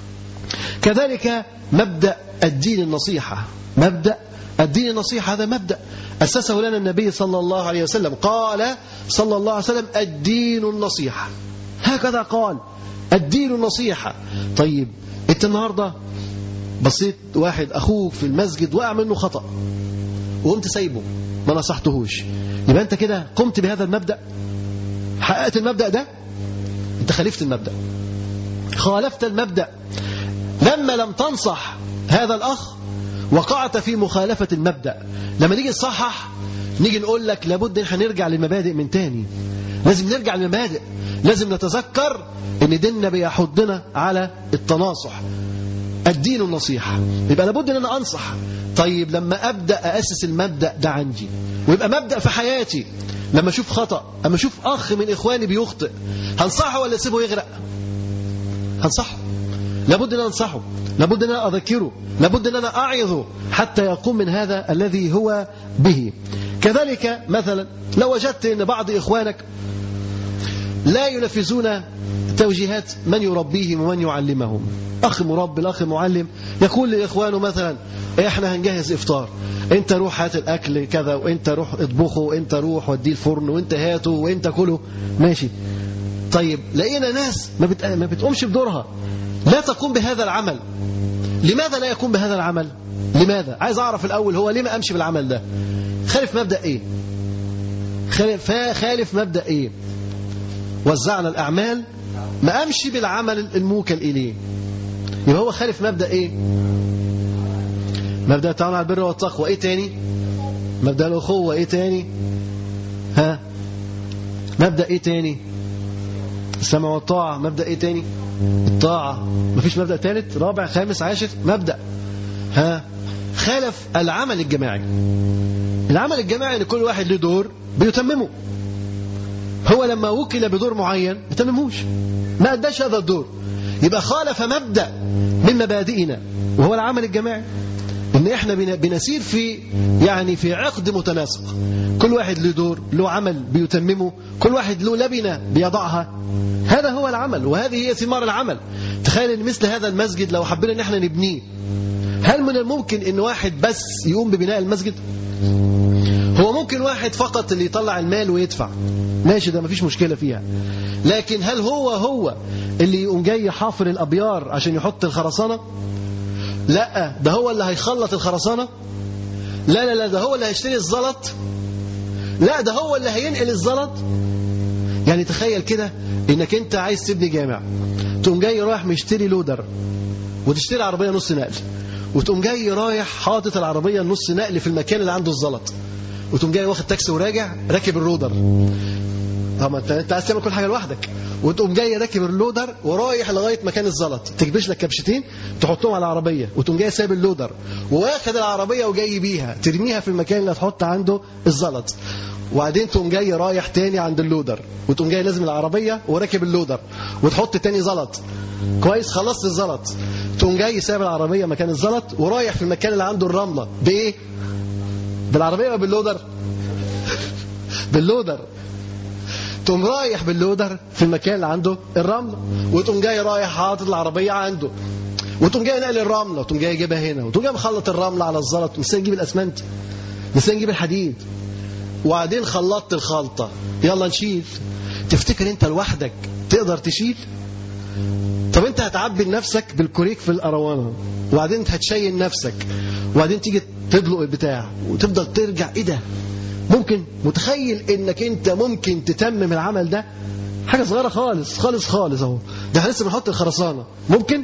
كذلك مبدأ الدين النصيحة. مبدأ الدين النصيحة هذا مبدأ أسسه لنا النبي صلى الله عليه وسلم. قال صلى الله عليه وسلم الدين النصيحة، هكذا قال الدين النصيحة. طيب أنت النهاردة بصيت واحد أخوك في المسجد وقع منه خطأ وقمت سايبه ما نصحتهوش، يبقى أنت كده قمت بهذا المبدأ، حققت المبدأ ده؟ أنت خالفت المبدأ، خالفت المبدأ. لما لم تنصح هذا الأخ وقعت في مخالفة المبدأ. لما نيجي نصحح نيجي نقول لك لابد ان احنا نرجع للمبادئ من تاني، لازم نرجع للمبادئ، لازم نتذكر ان ديننا بيحضنا على التناصح، الدين النصيحة. يبقى لابد ان انا انصح. طيب لما ابدا اسس المبدا ده عندي ويبقى مبدا في حياتي، لما اشوف خطا، اما اشوف اخ من اخواني بيخطئ، هنصحه ولا اسيبه يغرق؟ هنصحه، لابد ان انا انصحه، لابد ان انا اذكره، لابد ان انا اعظه حتى يقوم من هذا الذي هو به. كذلك مثلا لو وجدت ان بعض اخوانك لا ينفذون توجيهات من يربيهم ومن يعلمهم، اخ مربي، الاخ معلم يقول لاخوانه مثلا احنا هنجهز افطار، انت روح هات الاكل كذا، وانت روح اطبخه، وانت روح وديه الفرن، وانت هاته، وانت كله، ماشي. طيب لقينا ناس ما بتقومش بدورها، لا تقوم بهذا العمل. لماذا لا يقوم بهذا العمل؟ لماذا؟ عايز اعرف الاول هو ليه ما امشي بالعمل ده؟ خالف مبدأ ايه؟ خالف مبدأ ايه؟ وزعنا الاعمال، ما امشي بالعمل الموكل اليه، يبقى هو خالف مبدأ ايه؟ مبدأ التعاون على البر والتقوى. ايه تاني؟ مبدأ الاخوة. ايه تاني؟ ها؟ مبدأ ايه تاني؟ السمع والطاعة. مبدأ ايه تاني؟ الطاعة. مفيش مبدأ ثالث رابع خامس عاشر مبدأ. ها؟ خالف العمل الجماعي. العمل الجماعي ان كل واحد له دور بيتممه، هو لما وكل بدور معين ما يتمموش، ما اداش هذا الدور، يبقى خالف مبدأ من مبادئنا وهو العمل الجماعي، ان احنا بنسير في عقد متناسق، كل واحد له دور، له عمل بيتممه، كل واحد له لبنة بيضعها، هذا هو العمل وهذه هي ثمار العمل. تخيل ان مثل هذا المسجد لو حبينا ان احنا نبنيه، هل من الممكن ان واحد بس يقوم ببناء المسجد؟ هو ممكن واحد فقط اللي يطلع المال ويدفع، ماشي، ده مفيش مشكلة فيها، لكن هل هو اللي يقوم جاي حافر الأبيار عشان يحط الخرسانة؟ لا، ده هو اللي هيخلط الخرسانة، لا، ده هو اللي هيشتري الزلط، لا، ده هو اللي هينقل الزلط. يعني تخيل كده انك انت عايز تبني جامع، تقوم جاي رايح مشتري لودر وتشتري عربية نص نقل، وتقوم جاي رايح حاطط العربية نص نقل في المكان اللي عنده الزلط، وتقوم جاي واخد تاكسي وراجع راكب اللودر. انت عايز تعمل كل حاجة لوحدك، وتقوم جاي راكب اللودر ورايح لغاية مكان الزلط، تكبش لك كبشتين تحطهم على العربية، وتقوم جاي سايب اللودر واخد العربية وجاي بيها ترميها في المكان اللي هتحط عنده الزلط، وبعدين تقوم جاي رايح تاني عند اللودر، وتقوم جاي لازم العربية وراكب اللودر وتحط تاني زلط. كويس، خلصت الزلط، تقوم جاي سايب العربية مكان الزلط ورايح في المكان اللي عنده الرملة. بإيه؟ بالعربية ولا باللودر؟ باللودر. تقوم رايح باللودر في المكان اللي عنده الرملة، وتقوم جاي رايح حاطط العربية عنده، وتقوم جاي نقل الرملة، وتقوم جاي جايبها هنا، وتقوم جاي مخلط الرملة على الزلط، نسينا نجيب الأسمنت، نسينا نجيب الحديد، وبعدين خلطت الخلطة، يلا نشيل. تفتكر انت لوحدك تقدر تشيل؟ طب انت هتعبي نفسك بالكوريك في الأروانة، وبعدين انت هتشين نفسك، وبعدين تيجي تدلق البتاع وتفضل ترجع. ايه ده؟ ممكن؟ متخيل انك انت ممكن تتمم العمل ده؟ حاجة صغيرة خالص خالص خالص اهو، ده احنا لسه بنحط الخرسانة. ممكن؟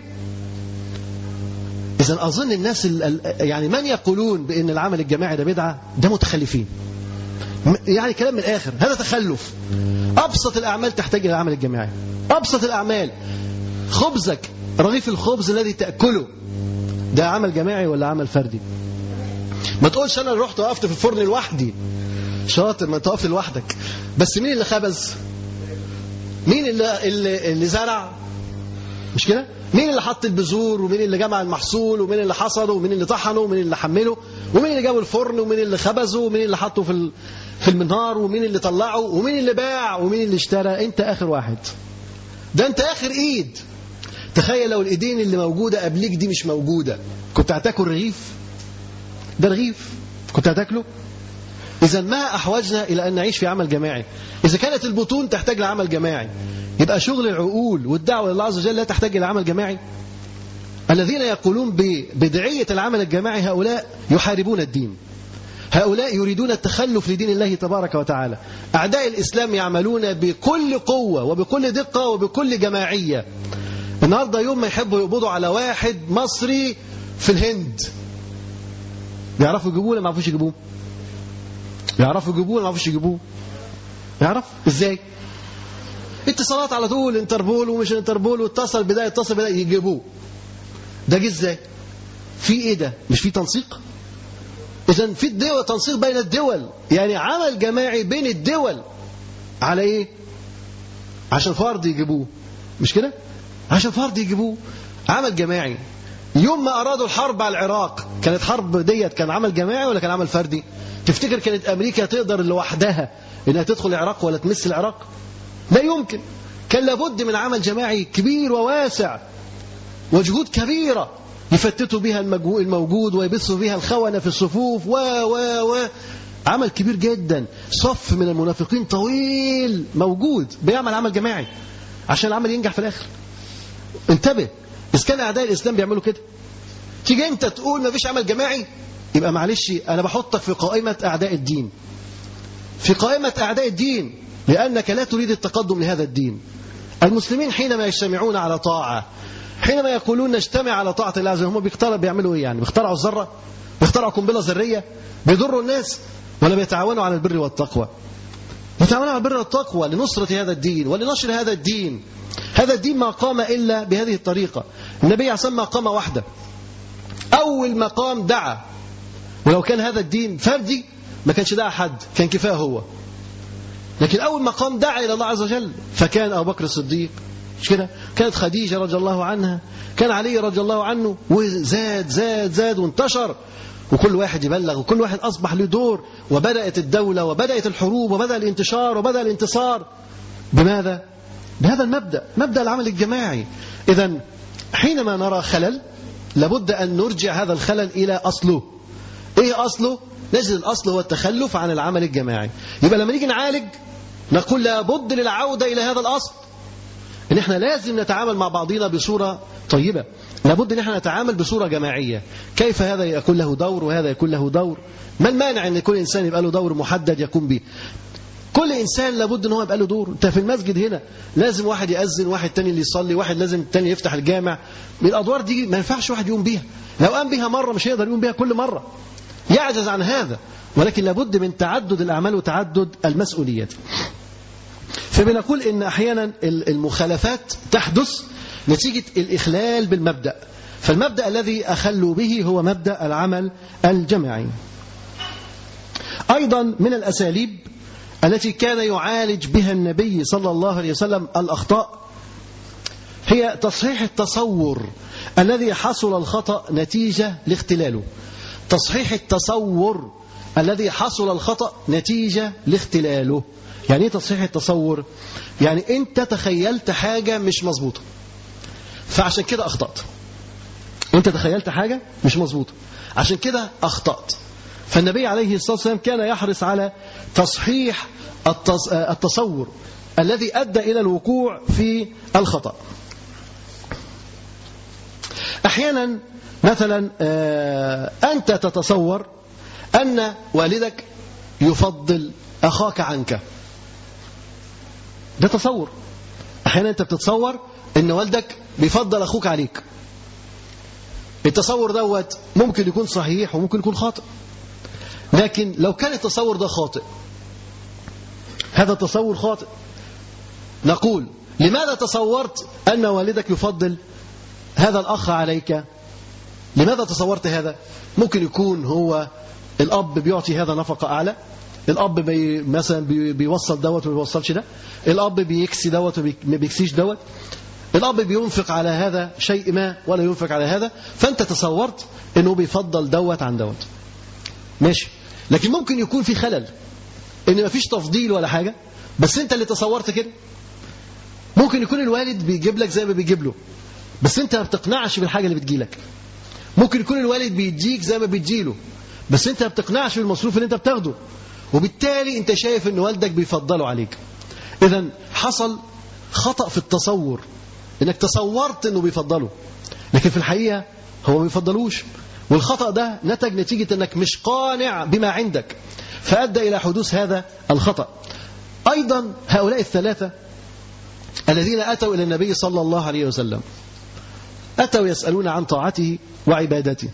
إذن أظن الناس يعني من يقولون بأن العمل الجماعي ده بدعة ده متخلفين. يعني كلام من الآخر، هذا تخلف. أبسط الأعمال تحتاج إلى العمل الجماعي، أبسط الأعمال. خبزك، رغيف الخبز الذي تأكله، ده عمل جماعي ولا عمل فردي؟ ما تقولش أنا رحت وقفت في الفرن لوحدي. شاطر، ما تقف لوحدك، بس مين اللي خبز؟ مين اللي زرع؟ مش كده؟ مين اللي حط البذور، ومين اللي جمع المحصول، ومين اللي حصده، ومين اللي طحنه، ومين اللي حمله، ومين اللي جابه الفرن، ومين اللي خبزه، ومين اللي حطه في المنهار، ومين اللي طلعه، ومين اللي باع، ومين اللي اشترى. انت اخر واحد، ده انت اخر ايد. تخيل لو الايدين اللي موجوده قبليك دي مش موجوده، كنت هتاكل رغيف؟ ده رغيف كنت هتاكله؟ اذا ما احوجنا الى ان نعيش في عمل جماعي. اذا كانت البطون تحتاج لعمل جماعي، يبقى شغل العقول والدعوة لله عز وجل لا تحتاج إلى عمل جماعي. الذين يقولون ببدعية العمل الجماعي هؤلاء يحاربون الدين، هؤلاء يريدون التخلف لدين الله تبارك وتعالى. أعداء الإسلام يعملون بكل قوة وبكل دقة وبكل جماعية. النهاردة يوم ما يحبوا يقبضوا على واحد مصري في الهند، يعرفوا يجيبوه ولا ما يعرفوش يجيبوه؟ يعرفوا يجيبوه ولا ما يعرفوش يجيبوه؟ يعرف ازاي؟ اتصالات على طول، انتربول ومش انتربول، واتصل بداية يجيبوه. ده جه ازاي؟ في ايه ده؟ مش في تنسيق؟ اذا في الدول تنسيق بين الدول، يعني عمل جماعي بين الدول. على ايه؟ عشان فرد يجيبوه، مش كده؟ عشان فرد يجيبوه. عمل جماعي. يوم ما ارادوا الحرب على العراق، كانت حرب ديت كان عمل جماعي ولا كان عمل فردي؟ تفتكر كانت امريكا تقدر لوحدها انها تدخل العراق ولا تمس العراق؟ لا يمكن. كان لابد من عمل جماعي كبير وواسع وجهود كبيرة يفتتوا بها الموجود ويبثوا بها الخونة في الصفوف عمل كبير جدا. صف من المنافقين طويل موجود بيعمل عمل جماعي عشان العمل ينجح في الآخر. انتبه، إذا كان أعداء الإسلام بيعملوا كده، تيجي أنت تقول ما فيش عمل جماعي، يبقى معلش أنا بحطك في قائمة أعداء الدين، في قائمة أعداء الدين، لأنك لا تريد التقدم لهذا الدين. المسلمين حينما يجتمعون على طاعة، حينما يقولون نجتمع على طاعة الله عز وجل، هم بيعملوا ايه يعني؟ بيخترعوا الذرة؟ بيخترعوا قنبلة ذرية؟ بيضروا الناس؟ ولا بيتعاونوا على البر والتقوى؟ يتعاونوا على البر والتقوى لنصرة هذا الدين ولنشر هذا الدين. هذا الدين ما قام إلا بهذه الطريقة. النبي عليه الصلاة والسلام قام وحده، أول مقام دعا، ولو كان هذا الدين فردي ما كانش دعا حد، كان كفاية هو. لكن أول مقام دعا إلى الله عز وجل، فكان أبو بكر الصديق، مش كده؟ كانت خديجة رضي الله عنها، كان علي رضي الله عنه، وزاد زاد زاد وانتشر، وكل واحد يبلغ، وكل واحد أصبح له دور، وبدأت الدولة وبدأت الحروب وبدأ الانتشار وبدأ الانتصار. بماذا؟ بهذا المبدأ، مبدأ العمل الجماعي. إذن حينما نرى خلل لابد أن نرجع هذا الخلل إلى أصله. إيه أصله؟ نجد الأصل هو التخلف عن العمل الجماعي. يبقى لما نيجي نعالج نقول لابد للعودة إلى هذا الأصل، إن إحنا لازم نتعامل مع بعضنا بصورة طيبة، لابد إن إحنا نتعامل بصورة جماعية. كيف هذا يكون له دور وهذا يكون له دور؟ ما المانع إن كل إنسان يبقى له دور محدد يقوم به؟ كل إنسان لابد أن هو يبقى له دور. أنت في المسجد هنا لازم واحد يأذن، واحد تاني اللي يصلي، واحد لازم التاني يفتح الجامع. الأدوار دي ما ينفعش واحد يقوم بيها. لو قام بيها مرة مش هيقدر يقوم بيها كل مرة، يعجز عن هذا. ولكن لابد من تعدد الأعمال وتعدد المسؤوليات. فبنقول إن أحيانا المخالفات تحدث نتيجة الإخلال بالمبدأ. فالمبدأ الذي أخلوا به هو مبدأ العمل الجماعي. أيضا من الأساليب التي كان يعالج بها النبي صلى الله عليه وسلم الأخطاء هي تصحيح التصور الذي حصل الخطأ نتيجة لاختلاله. تصحيح التصور الذي حصل الخطأ نتيجة لاختلاله. يعني ايه تصحيح التصور؟ يعني انت تخيلت حاجة مش مظبوطة فعشان كده أخطأت. انت تخيلت حاجة مش مظبوطة عشان كده أخطأت. فالنبي عليه الصلاة والسلام كان يحرص على تصحيح التصور الذي أدى إلى الوقوع في الخطأ. أحيانا مثلا أنت تتصور أن والدك يفضل أخاك عنك. ده تصور. أحيانا أنت بتتصور أن والدك بيفضل أخوك عليك. التصور دوت ممكن يكون صحيح وممكن يكون خاطئ. لكن لو كان التصور ده خاطئ، هذا التصور خاطئ، نقول لماذا تصورت أن والدك يفضل هذا الأخ عليك؟ لماذا تصورت هذا؟ ممكن يكون هو الأب بيعطي هذا نفقة أعلى، الأب مثلا بيوصل دوت وما بيوصلش ده، الأب بيكسي دوت وما بيكسيش دوت، الأب بينفق على هذا شيء ما ولا ينفق على هذا، فأنت تصورت أنه بيفضل دوت عن دوت. ماشي. لكن ممكن يكون في خلل، ان مفيش تفضيل ولا حاجة، بس انت اللي تصورت كده. ممكن يكون الوالد بيجيب لك زي ما بيجيب له، بس انت ما بتقنعش بالحاجة اللي بتجيلك. ممكن يكون الوالد بيديك زي ما بيديله، بس انت ما بتقنعش بالمصروف اللي انت بتاخده، وبالتالي انت شايف ان والدك بيفضله عليك. اذا حصل خطأ في التصور، انك تصورت انه بيفضله، لكن في الحقيقة هو ما بيفضلوش. والخطأ ده نتيجة أنك مش قانع بما عندك، فأدى إلى حدوث هذا الخطأ. أيضا هؤلاء الثلاثة الذين أتوا إلى النبي صلى الله عليه وسلم أتوا يسألون عن طاعته وعبادته.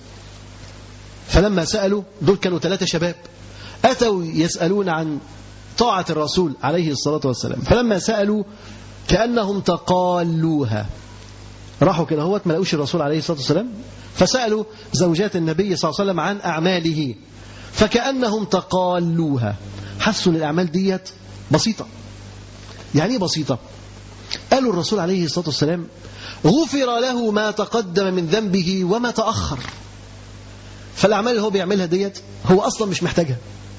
فلما سألوا، دول كانوا 3 شباب أتوا يسألون عن طاعة الرسول عليه الصلاة والسلام. فلما سألوا كأنهم تقالوها، راحوا كده هوت ما لقوش الرسول عليه الصلاة والسلام، فسألوا زوجات النبي صلى الله عليه وسلم عن أعماله فكأنهم تقالوها، حسوا ان الأعمال ديت بسيطة. يعني ايه بسيطة؟ قالوا الرسول عليه الصلاة والسلام غفر له ما تقدم من ذنبه وما تأخر. فالأعمال اللي هو بيعملها ديت هو أصلا مش محتاجها،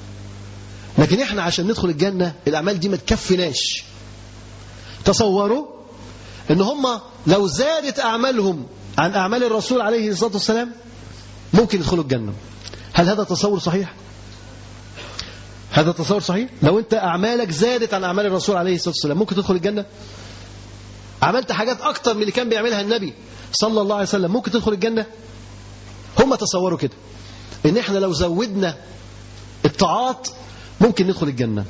لكن احنا عشان ندخل الجنة الأعمال دي ما تكفناش. تصوروا ان هم لو زادت أعمالهم عن أعمال الرسول عليه الصلاة والسلام ممكن يدخلوا الجنة. هل هذا تصور صحيح؟ هذا تصور صحيح؟ لو أنت أعمالك زادت عن أعمال الرسول عليه الصلاة والسلام ممكن تدخل الجنة؟ عملت حاجات أكتر من اللي كان بيعملها النبي صلى الله عليه وسلم ممكن تدخل الجنة؟ هم تصوروا كده إن إحنا لو زودنا الطاعات ممكن ندخل الجنة.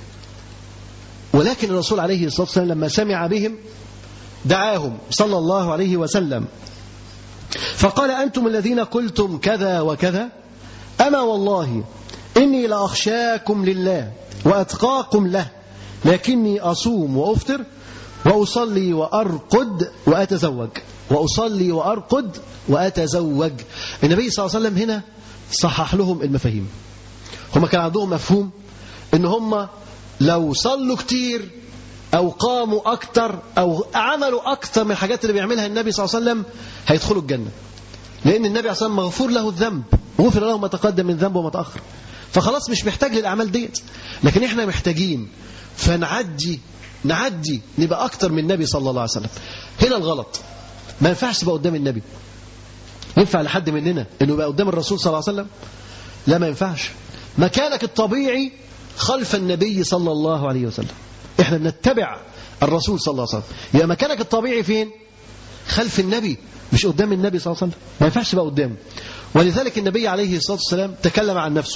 ولكن الرسول عليه الصلاة والسلام لما سمع بهم دعاهم صلى الله عليه وسلم فقال أنتم الذين قلتم كذا وكذا، أما والله إني لأخشاكم لله وأتقاكم له، لكني أصوم وأفطر وأصلي وأرقد وأتزوج. وأصلي وأرقد وأتزوج. النبي صلى الله عليه وسلم هنا صحح لهم المفاهيم. هم كان عندهم مفهوم إن هم لو صلوا كتير أو قاموا أكتر أو عملوا أكتر من الحاجات اللي بيعملها النبي صلى الله عليه وسلم هيدخلوا الجنة، لأن النبي صلى الله عليه وسلم مغفور له الذنب، غفر له ما تقدم من ذنبه وما تأخر، فخلاص مش محتاج للأعمال ديت. لكن إحنا محتاجين فنعدي نبقى أكتر من النبي صلى الله عليه وسلم. هنا الغلط. ما ينفعش تبقى قدام النبي. ينفع لحد مننا إنه يبقى قدام الرسول صلى الله عليه وسلم؟ لا، ما ينفعش. مكانك الطبيعي خلف النبي صلى الله عليه وسلم. إحنا بنتبع الرسول صلى الله عليه وسلم، يبقى مكانك الطبيعي فين؟ خلف النبي، مش قدام النبي صلى الله عليه وسلم. ما ينفعش تبقى قدامه. ولذلك النبي عليه الصلاة والسلام تكلم عن نفسه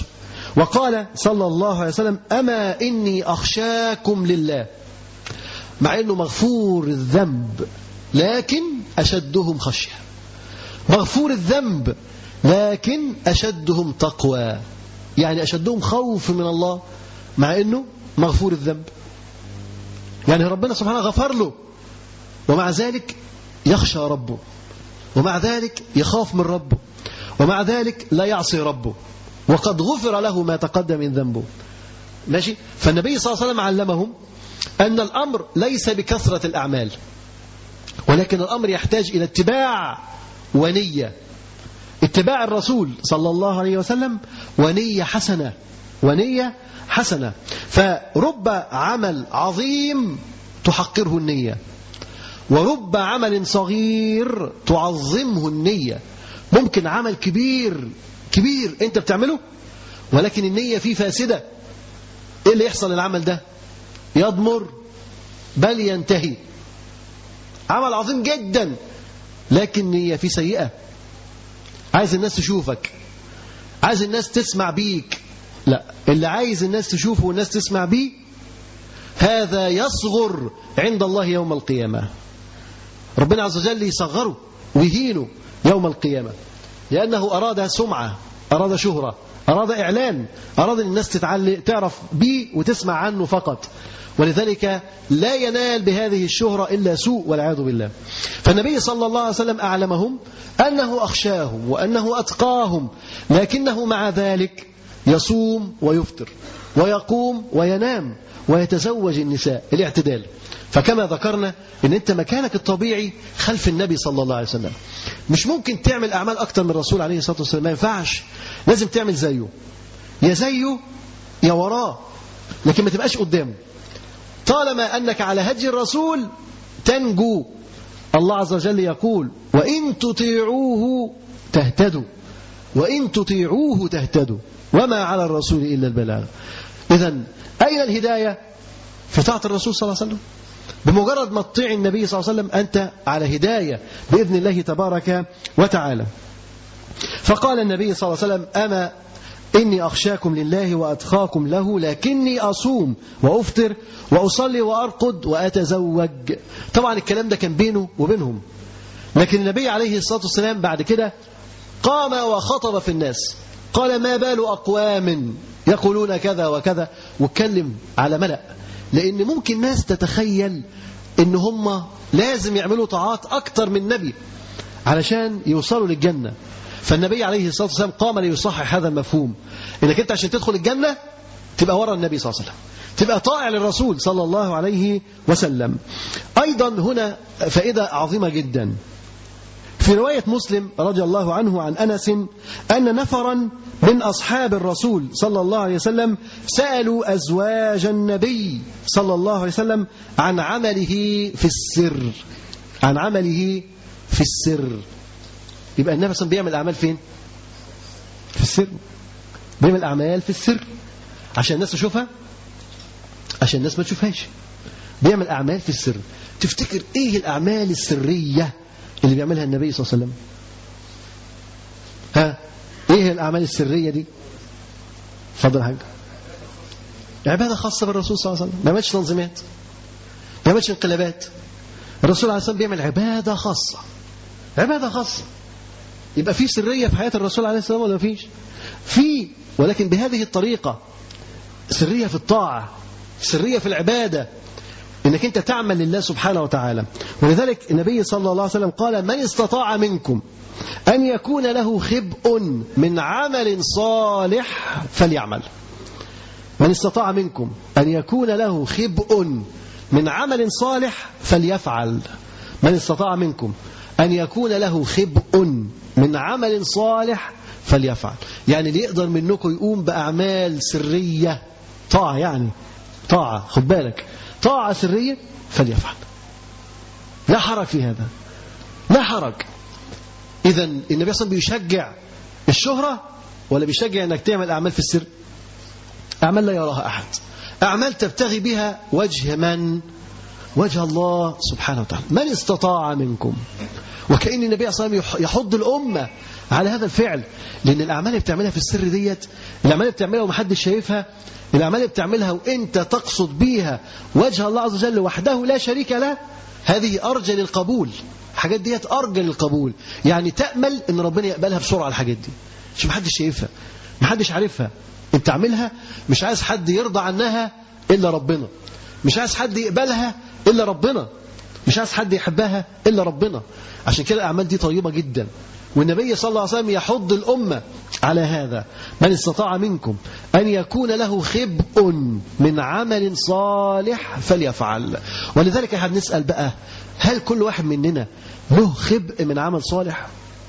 وقال صلى الله عليه وسلم أما إني أخشاكم لله، مع أنه مغفور الذنب لكن أشدهم خشية، مغفور الذنب لكن أشدهم تقوى، يعني أشدهم خوف من الله مع أنه مغفور الذنب. يعني ربنا سبحانه غفر له ومع ذلك يخشى ربه، ومع ذلك يخاف من ربه، ومع ذلك لا يعصي ربه، وقد غفر له ما تقدم من ذنبه. ماشي؟ فالنبي صلى الله عليه وسلم علمهم أن الأمر ليس بكثرة الأعمال، ولكن الأمر يحتاج إلى اتباع ونية، اتباع الرسول صلى الله عليه وسلم ونية حسنة، ونية حسنة. فرب عمل عظيم تحقره النية، ورب عمل صغير تعظمه النية. ممكن عمل كبير كبير أنت بتعمله ولكن النية فيه فاسدة، إيه اللي يحصل العمل ده؟ يضمر بل ينتهي. عمل عظيم جدا لكن نية فيه سيئة، عايز الناس تشوفك، عايز الناس تسمع بيك، لا، اللي عايز الناس تشوفه والناس تسمع بيه هذا يصغر عند الله يوم القيامة. ربنا عز وجل يصغره ويهينه يوم القيامة، لأنه أراد سمعة، أراد شهرة، أراد إعلان، أراد الناس تعرف بيه وتسمع عنه فقط، ولذلك لا ينال بهذه الشهرة إلا سوء والعياذ بالله. فالنبي صلى الله عليه وسلم أعلمهم أنه أخشاهم وأنه أتقاهم، لكنه مع ذلك يصوم ويفطر ويقوم وينام ويتزوج النساء، الاعتدال. فكما ذكرنا ان انت مكانك الطبيعي خلف النبي صلى الله عليه وسلم، مش ممكن تعمل اعمال اكتر من الرسول عليه الصلاه والسلام، ما ينفعش، لازم تعمل زيه، يا زيه يا وراه، لكن ما تبقاش قدامه. طالما انك على هدي الرسول تنجو. الله عز وجل يقول وان تطيعوه تهتدوا، وان تطيعوه تهتدوا وما على الرسول الا البلاغ. اذن اين الهدايه؟ في طاعه الرسول صلى الله عليه وسلم. بمجرد ما تطيع النبي صلى الله عليه وسلم أنت على هداية بإذن الله تبارك وتعالى. فقال النبي صلى الله عليه وسلم أما إني أخشاكم لله وأتقاكم له، لكني أصوم وأفطر وأصلي وأرقد وأتزوج. طبعا الكلام ده كان بينه وبينهم، لكن النبي عليه الصلاة والسلام بعد كده قام وخطب في الناس، قال ما بال أقوام يقولون كذا وكذا، واتكلم على ملأ، لأن ممكن ناس تتخيل إن هم لازم يعملوا طاعات أكتر من النبي علشان يوصلوا للجنة. فالنبي عليه الصلاة والسلام قام ليصحح هذا المفهوم، إنك أنت عشان تدخل الجنة تبقى ورا النبي صلى الله عليه وسلم، تبقى طائع للرسول صلى الله عليه وسلم. أيضا هنا فائدة عظيمة جدا. في رواية مسلم رضي الله عنه عن أنس أن نفرا من أصحاب الرسول صلى الله عليه وسلم سألوا أزواج النبي صلى الله عليه وسلم عن عمله في السر، عن عمله في السر. يبقى النبي صلى الله عليه وسلم بيعمل أعمال فين؟ في السر، بيعمل أعمال في السر عشان الناس تشوفها، عشان الناس ما تشوفهاش، بيعمل أعمال في السر. تفتكر إيه الأعمال السرية اللي بيعملها النبي صلى الله عليه وسلم؟ ها، ايه الأعمال السرية دي؟ اتفضل يا حاج. عبادة خاصة بالرسول صلى الله عليه وسلم، ما يعملش تنظيمات، ما يعملش انقلابات. الرسول عليه الصلاة والسلام بيعمل عبادة خاصة، عبادة خاصة. يبقى في سرية في حياة الرسول عليه الصلاة والسلام ولا فيش؟ في، ولكن بهذه الطريقة، سرية في الطاعة، سرية في العبادة، إنك أنت تعمل لله سبحانه وتعالى. ولذلك النبي صلى الله عليه وسلم قال من استطاع منكم أن يكون له خبء من عمل صالح فليعمل. من استطاع منكم أن يكون له خبء من عمل صالح فليفعل. من استطاع منكم أن يكون له خبء من عمل صالح فليفعل. يعني اللي يقدر منكم يقوم بأعمال سرية، طاعة، يعني طاعة، خد بالك، طاعة سرية فليفعل. لا حرج في هذا، لا حرج. إذن النبي صلى الله عليه وسلم بيشجع الشهرة ولا بيشجع أنك تعمل أعمال في السر؟ أعمال لا يراها أحد، أعمال تبتغي بها وجه من؟ وجه الله سبحانه وتعالى. من استطاع منكم، وكأن النبي صلى الله عليه وسلم يحض الأمة على هذا الفعل، لأن الأعمال اللي بتعملها في السر ديت، الأعمال اللي بتعملها ومحدش شايفها، الأعمال اللي بتعملها وأنت تقصد بيها وجه الله عز وجل وحده لا شريك له، هذه أرجى للقبول. الحاجات ديت أرجى للقبول، يعني تأمل أن ربنا يقبلها بسرعة. الحاجات دي مش محدش شايفها، محدش عارفها، أنت تعملها مش عايز حد يرضى عنها إلا ربنا، مش عايز حد يقبلها إلا ربنا، مش عايز حد يحبها إلا ربنا. عشان كده الأعمال دي طيبة جدا، والنبي صلى الله عليه وسلم يحض الأمة على هذا. من استطاع منكم أن يكون له خبء من عمل صالح فليفعل. ولذلك احنا بنسأل بقى، هل كل واحد مننا له خبء من عمل صالح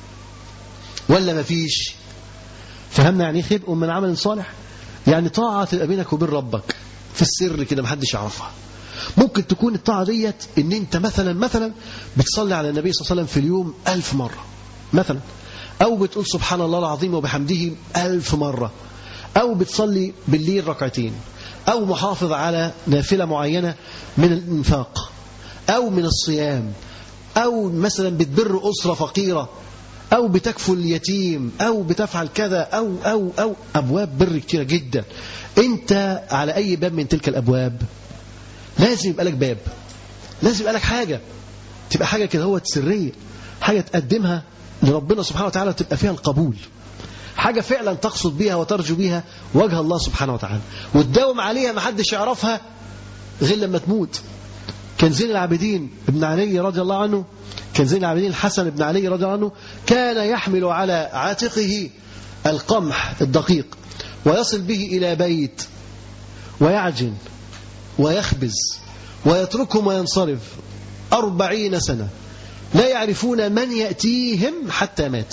ولا ما فيش؟ فهمنا يعني خبء من عمل صالح؟ يعني طاعة تبقى بينك وبين ربك في السر كده محدش يعرفها. ممكن تكون الطاعة ديت ان انت مثلا بتصلي على النبي صلى الله عليه وسلم في اليوم 1000 مرة مثلا، او بتقول سبحان الله العظيم وبحمده 1000 مرة، او بتصلي بالليل ركعتين، او محافظ على نافلة معينة من الانفاق او من الصيام، او مثلا بتبر أسرة فقيرة، او بتكفل اليتيم، او بتفعل كذا، او ابواب بر كتيرة جدا. انت على اي باب من تلك الابواب لازم يبقى لك باب، لازم يبقى لك حاجة، تبقى حاجة كده هو سرية، حاجة تقدمها لربنا سبحانه وتعالى تبقى فيها القبول، حاجة فعلا تقصد بيها وترجو بيها وجه الله سبحانه وتعالى، وتداوم عليها ما حدش يعرفها غير لما تموت. كان زين العابدين ابن علي رضي الله عنه، كان زين العابدين الحسن ابن علي رضي الله عنه كان يحمل على عاتقه القمح الدقيق ويصل به إلى بيت ويعجن ويخبز ويتركهم وينصرف 40 سنة لا يعرفون من يأتيهم حتى مات.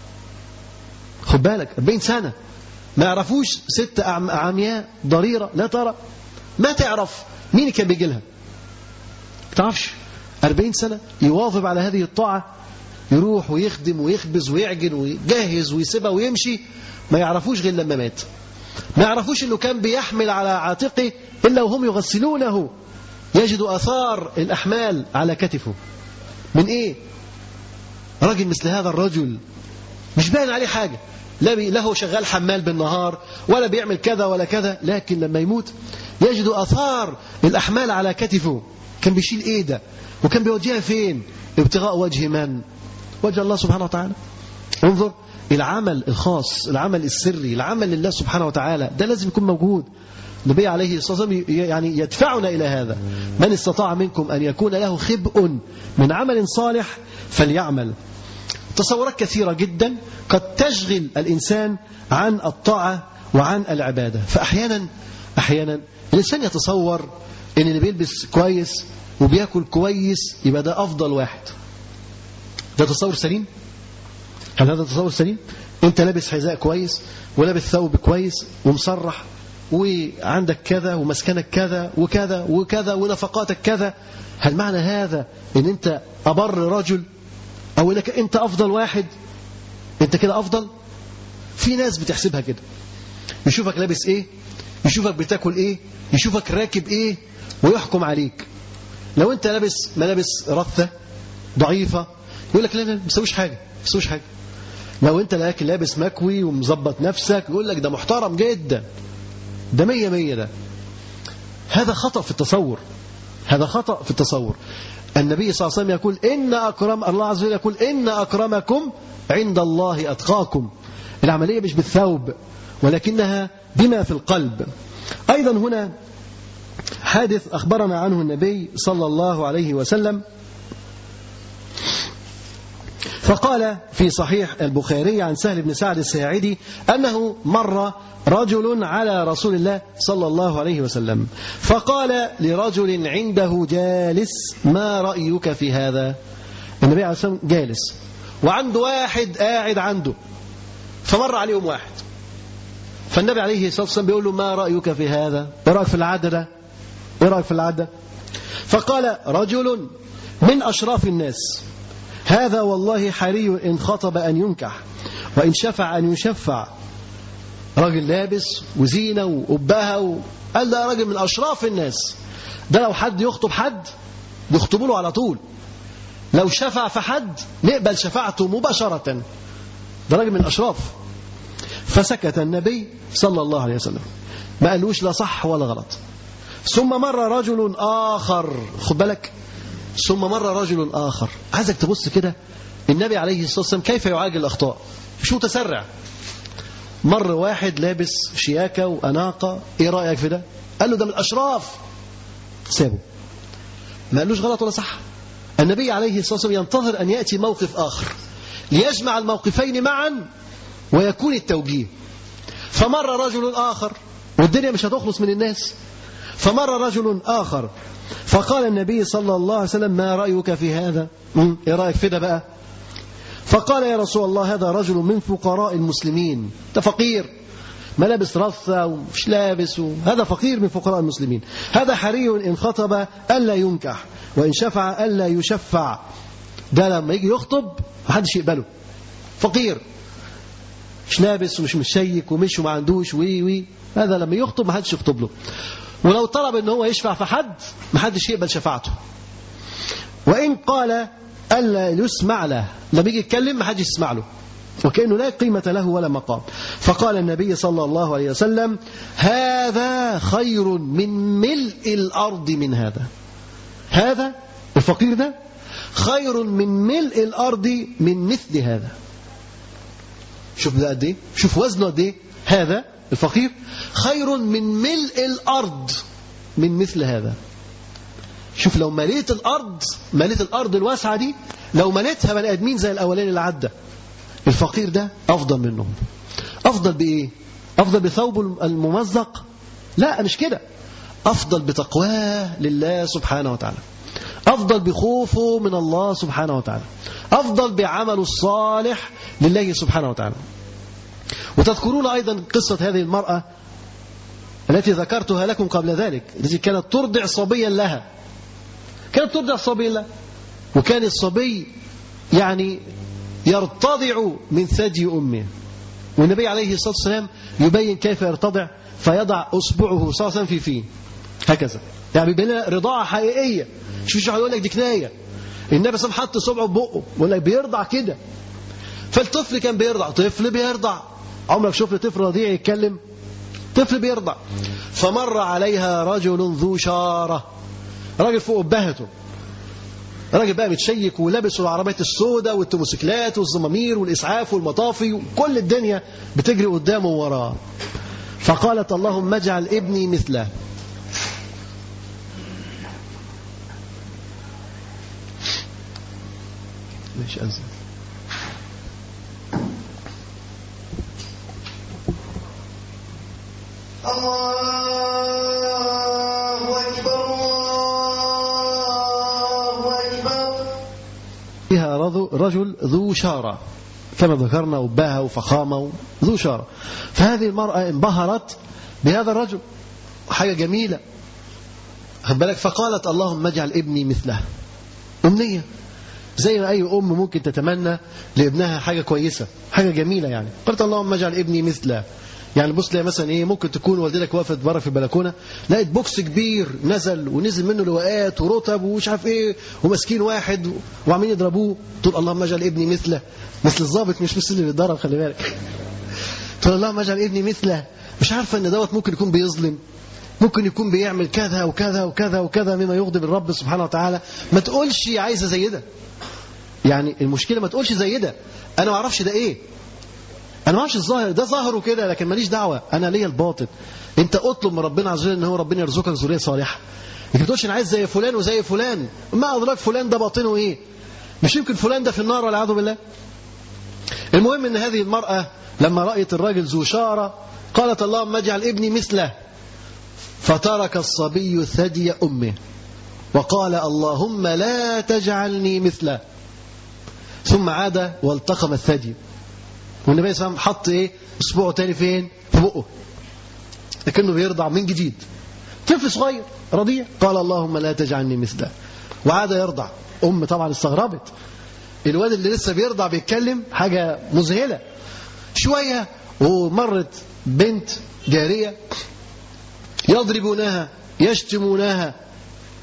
خد بالك 40 سنة ما يعرفوش، 6 عمياء ضريرة لا ترى، ما تعرف مين كان بيجي لها، ما تعرفش. 40 سنة يواظب على هذه الطاعة، يروح ويخدم ويخبز ويعجن ويجهز ويسيبها ويمشي، ما يعرفوش غير لما مات. ما يعرفوش انه كان بيحمل على عاتقه الا وهم يغسلونه يجد اثار الاحمال على كتفه. من ايه؟ راجل مثل هذا الرجل مش باين عليه حاجة، لا له شغال حمال بالنهار ولا بيعمل كذا ولا كذا، لكن لما يموت يجد اثار الاحمال على كتفه. كان بيشيل ايه ده؟ وكان بيوجهها فين؟ ابتغاء وجه من؟ وجه الله سبحانه وتعالى. انظر العمل الخاص، العمل السري، العمل لله سبحانه وتعالى، ده لازم يكون موجود. النبي عليه الصلاة والسلام يعني يدفعنا إلى هذا. من استطاع منكم أن يكون له خبء من عمل صالح فليعمل. تصورات كثيرة جدا قد تشغل الإنسان عن الطاعة وعن العبادة. فأحيانا الإنسان يتصور أن اللي بيلبس كويس وبيأكل كويس يبقى ده أفضل واحد. ده تصور سليم؟ هل هذا تصور سليم؟ أنت لابس حذاء كويس ولابس ثوب كويس ومصرح وعندك كذا ومسكنك كذا وكذا وكذا ونفقاتك كذا، هل معنى هذا ان انت ابر رجل او انك انت افضل واحد؟ انت كده افضل؟ في ناس بتحسبها كده، يشوفك لابس ايه، يشوفك بتاكل ايه، يشوفك راكب ايه ويحكم عليك. لو انت لابس ملابس رثة ضعيفة يقول لك لا ما بتسويش حاجة، ما بتسويش حاجة. لو انت لكن لابس مكوي ومظبط نفسك يقول لك ده محترم جدا، ده 100 ده. هذا خطأ في التصور، هذا خطأ في التصور. النبي صلى الله عليه وسلم يقول الله عز وجل يقول إن أكرمكم عند الله أتقاكم. العملية مش بالثوب ولكنها بما في القلب. أيضا هنا حادث أخبرنا عنه النبي صلى الله عليه وسلم، فقال في صحيح البخاري عن سهل بن سعد الساعدي أنه مر رجل على رسول الله صلى الله عليه وسلم فقال لرجل عنده جالس ما رأيك في هذا؟ النبي عليه الصلاة والسلام جالس وعنده واحد قاعد عنده، فمر عليهم واحد، فالنبي عليه الصلاة والسلام بيقول له ما رأيك في هذا؟ ايه رأيك في العادة ده؟ ايه رأيك في العادة؟ فقال رجل من أشراف الناس هذا والله حري إن خطب أن ينكح وإن شفع أن يشفع. راجل لابس وزينة وأبها قال ده راجل من أشراف الناس، ده لو حد يخطب حد يخطبوا له على طول. لو شفع في حد نقبل شفاعته مباشرة. ده راجل من الأشراف. فسكت النبي صلى الله عليه وسلم، ما قالوش لا صح ولا غلط. ثم مر رجل آخر، خد بالك، ثم مر رجل آخر. عايزك تبص كده النبي عليه الصلاة والسلام كيف يعالج الأخطاء، مش متسرع. مر واحد لابس شياكة وأناقة، إيه رأيك في ده؟ قال له ده من الأشراف، سابه، ما قالوش غلط ولا صح. النبي عليه الصلاة والسلام ينتظر أن يأتي موقف آخر ليجمع الموقفين معا ويكون التوجيه. فمر رجل آخر، والدنيا مش هتخلص من الناس. فمر رجل آخر فقال النبي صلى الله عليه وسلم ما رأيك في هذا؟ إيه رأيك في ده بقى؟ فقال يا رسول الله هذا رجل من فقراء المسلمين، ده فقير، ملابس رثة ومش لابس، هذا فقير من فقراء المسلمين. هذا حري إن خطب ألا ينكح وإن شفع ألا يشفع. ده لما يجي يخطب محدش يقبله، فقير مش لابس ومش مشيك ومش وما عندوش وي، هذا لما يخطب محدش يخطب له. ولو طلب ان هو يشفع في حد محدش يقبل شفاعته. وإن قال ألا يسمع له، لما يجي يتكلم محدش يسمع له، وكأنه لا قيمة له ولا مقام. فقال النبي صلى الله عليه وسلم هذا خير من ملء الأرض من هذا. هذا الفقير ده خير من ملء الأرض من مثل هذا. شوف ده قد ايه، شوف وزنه قد ايه. هذا الفقير خير من ملء الأرض من مثل هذا. شوف لو مليت الأرض الواسعة دي، لو مليتها بني آدمين زي الأولين اللي عدى، الفقير ده أفضل منهم. أفضل بإيه؟ أفضل بثوب الممزق؟ لا، مش كده. أفضل بتقواه لله سبحانه وتعالى، أفضل بخوفه من الله سبحانه وتعالى، أفضل بعمله الصالح لله سبحانه وتعالى. وتذكرون أيضا قصة هذه المرأة التي ذكرتها لكم قبل ذلك، التي كانت ترضع صبيا لها، كانت ترضع صبيا لها، وكان الصبي يعني يرتضع من ثدي أمه، والنبي عليه الصلاة والسلام يبين كيف يرتضع، فيضع أصبعه صلى الله عليه وسلم في فيه هكذا، يعني بيبين لنا رضاعة حقيقية. مش يقول لك دي كناية. النبي صلى الله عليه وسلم حط صبعه ببقه ويقول لك بيرضع كده. فالطفل كان بيرضع، طفل بيرضع، عمرك شفت طفل رضيع يتكلم؟ طفل بيرضع. فمر عليها رجل ذو شارة، راجل فوق أبهته، راجل بقى متشيك ولابس العربيات السوداء والتوموسيكلات والزمامير والإسعاف والمطافي وكل الدنيا بتجري قدامه ووراه. فقالت اللهم اجعل ابني مثله. ليش أنزل؟ الله أكبر الله أكبر. فيها رجل ذو شارة كما ذكرنا، وباها وفخامة ذو شارة. فهذه المرأة انبهرت بهذا الرجل، حاجة جميلة، خد بالك. فقالت اللهم اجعل ابني مثله. أمنية زي ما أي أم ممكن تتمنى لابنها حاجة كويسة، حاجة جميلة يعني. قالت اللهم اجعل ابني مثله. يعني بص لي مثلا ايه، ممكن تكون والدتك وقفت بره في البلكونه، لقيت بوكس كبير ونزل منه لواءات ورطب ومش عارف ايه، وماسكين واحد وعاملين يضربوه، تقول اللهم اجعل ابني مثله، مثل الضابط مش مثل اللي بيتضرب، خلي بالك. تقول اللهم اجعل ابني مثله، مش عارفه ان دوت ممكن يكون بيظلم، ممكن يكون بيعمل كذا وكذا وكذا وكذا مما يغضب الرب سبحانه وتعالى. ما تقولش عايزه زي ده، يعني المشكله ما تقولش زي ده، انا ما اعرفش ده ايه، انا ما اعرفش الظاهر ده ظاهره كده، لكن ماليش دعوه، انا ليا الباطن. انت اطلب من ربنا عز وجل ان هو ربنا يرزقك ذريه صالحه. انت ما تقولش انا عايز زي فلان وزي فلان، ما ادراك فلان ده باطنه ايه؟ مش يمكن فلان ده في النار والعياذ بالله. المهم ان هذه المراه لما رايت الراجل ذو شاره قالت اللهم اجعل ابني مثله. فترك الصبي ثدي امه وقال اللهم لا تجعلني مثله، ثم عاد والتقم الثدي. والنبي صلى الله عليه وسلم حط ايه اصبعه تاني فين؟ في بقه، لكنه بيرضع من جديد، طفل صغير رضيع. قال اللهم لا تجعلني مثله، وعاد يرضع. طبعا استغربت، الواد اللي لسه بيرضع بيتكلم، حاجه مذهله. شويه ومرت بنت جاريه يضربونها يشتمونها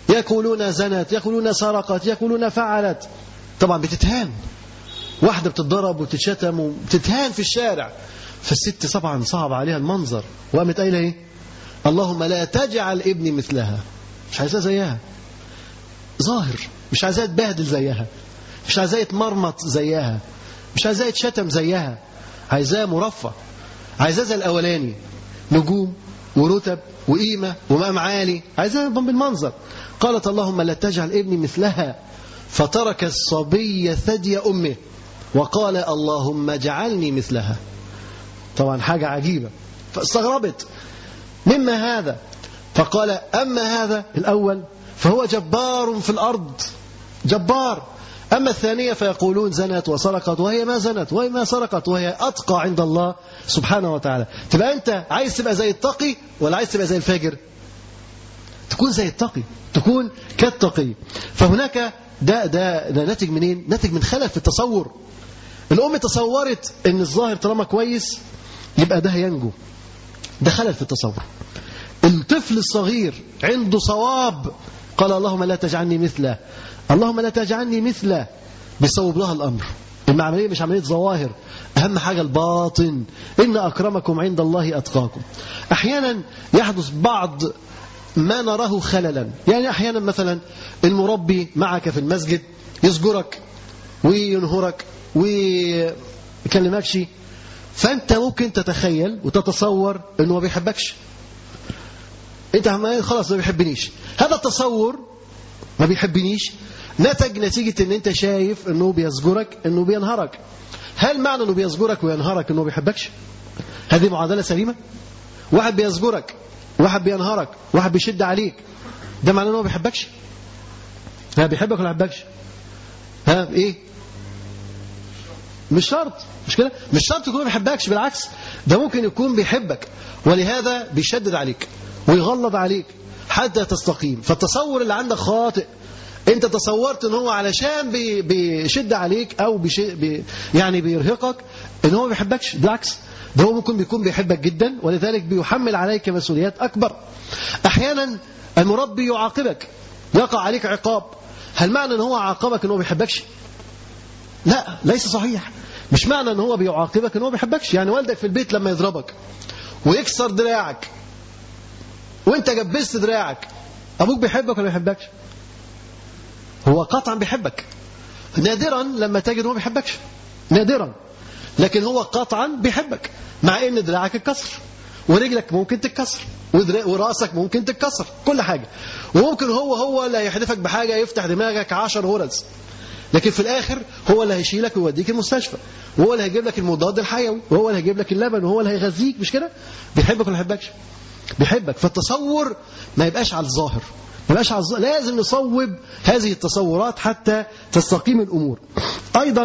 يقولون زنت، يقولون سرقت، يقولون فعلت. طبعا بتتهان، واحدة بتتضرب وبتتشتم وبتتهان في الشارع. فالست طبعا صعب عليها المنظر، وقامت قايله ايه؟ اللهم لا تجعل ابني مثلها. مش عايزاه زيها ظاهر، مش عايزاه يتبهدل زيها، مش عايزاه يتمرمط زيها، مش عايزاه يتشتم زيها، عايزاه مرفه، عايزاه زي الاولاني، نجوم ورتب وقيمه ومقام عالي، عايزاه بالمنظر. قالت اللهم لا تجعل ابني مثلها، فترك الصبي ثدي امه وقال اللهم اجعلني مثلها. طبعا حاجه عجيبه، فاستغربت مما هذا، فقال أما هذا الأول فهو جبار في الأرض، جبار. أما الثانية فيقولون زنت وسرقت وهي ما زنت وهي ما سرقت وهي أتقى عند الله سبحانه وتعالى. تبقى أنت عايز تبقى زي التقي ولا عايز تبقى زي الفاجر؟ تكون زي التقي، تكون كالتقي. فهناك ده ناتج منين؟ ناتج من خلل في التصور. الأم تصورت أن الظاهر طالما كويس يبقى ده هينجو، ده خلل في التصور. الطفل الصغير عنده صواب، قال اللهم لا تجعلني مثله، اللهم لا تجعلني مثله، بيصوب لها الأمر. العملية مش عملية ظواهر، أهم حاجة الباطن. إن أكرمكم عند الله أتقاكم. أحيانا يحدث بعض ما نراه خللا، يعني أحيانا مثلا المربي معك في المسجد يزجرك وينهرك ويكلمكش، فأنت ممكن تتخيل وتتصور أنه ما بيحبكش، أنت خلاص ما بيحبنيش. هذا التصور ما بيحبنيش نتيجة أن أنت شايف أنه بيزجرك، أنه بينهرك. هل معنى أنه بيزجرك وينهرك أنه ما بيحبكش؟ هذه معادلة سليمة؟ واحد بيزجرك، واحد بينهرك، واحد بيشد عليك، ده معناه أنه ما بيحبكش؟ ها بيحبك ولا ما بيحبكش؟ ها إيه؟ مش شرط، مش كده؟ مش شرط يكون ما بيحبكش، بالعكس ده ممكن يكون بيحبك، ولهذا بيشدد عليك ويغلظ عليك حتى تستقيم. فالتصور اللي عندك خاطئ. انت تصورت ان هو علشان بيشد عليك او يعني بيرهقك ان هو ما بيحبكش، بالعكس ده هو ممكن بيكون بيحبك جدا، ولذلك بيحمل عليك مسؤوليات اكبر. احيانا المربي يعاقبك، يقع عليك عقاب، هل معنى ان هو عاقبك ان هو ما بيحبكش؟ لا، ليس صحيح. مش معنى ان هو بيعاقبك ان هو ما بيحبكش. يعني والدك في البيت لما يضربك ويكسر دراعك وانت جبست دراعك، ابوك بيحبك ولا ما بيحبكش؟ هو قطعا بيحبك. نادرا لما تجد هو ما بيحبكش، نادرا، لكن هو قطعا بيحبك، مع ان دراعك اتكسر ورجلك ممكن تتكسر وراسك ممكن تتكسر، كل حاجه. وممكن هو اللي هيحدفك بحاجه يفتح دماغك 10 غرز، لكن في الآخر هو اللي هيشيلك ويوديك المستشفى، وهو اللي هيجيب لك المضاد الحيوي، وهو اللي هيجيب لك اللبن، وهو اللي هيغذيك. مش كده؟ بيحبك ولا ما بيحبكش؟ بيحبك. فالتصور ما يبقاش على الظاهر، ما يبقاش على الظاهر. لازم نصوب هذه التصورات حتى تستقيم الأمور. أيضا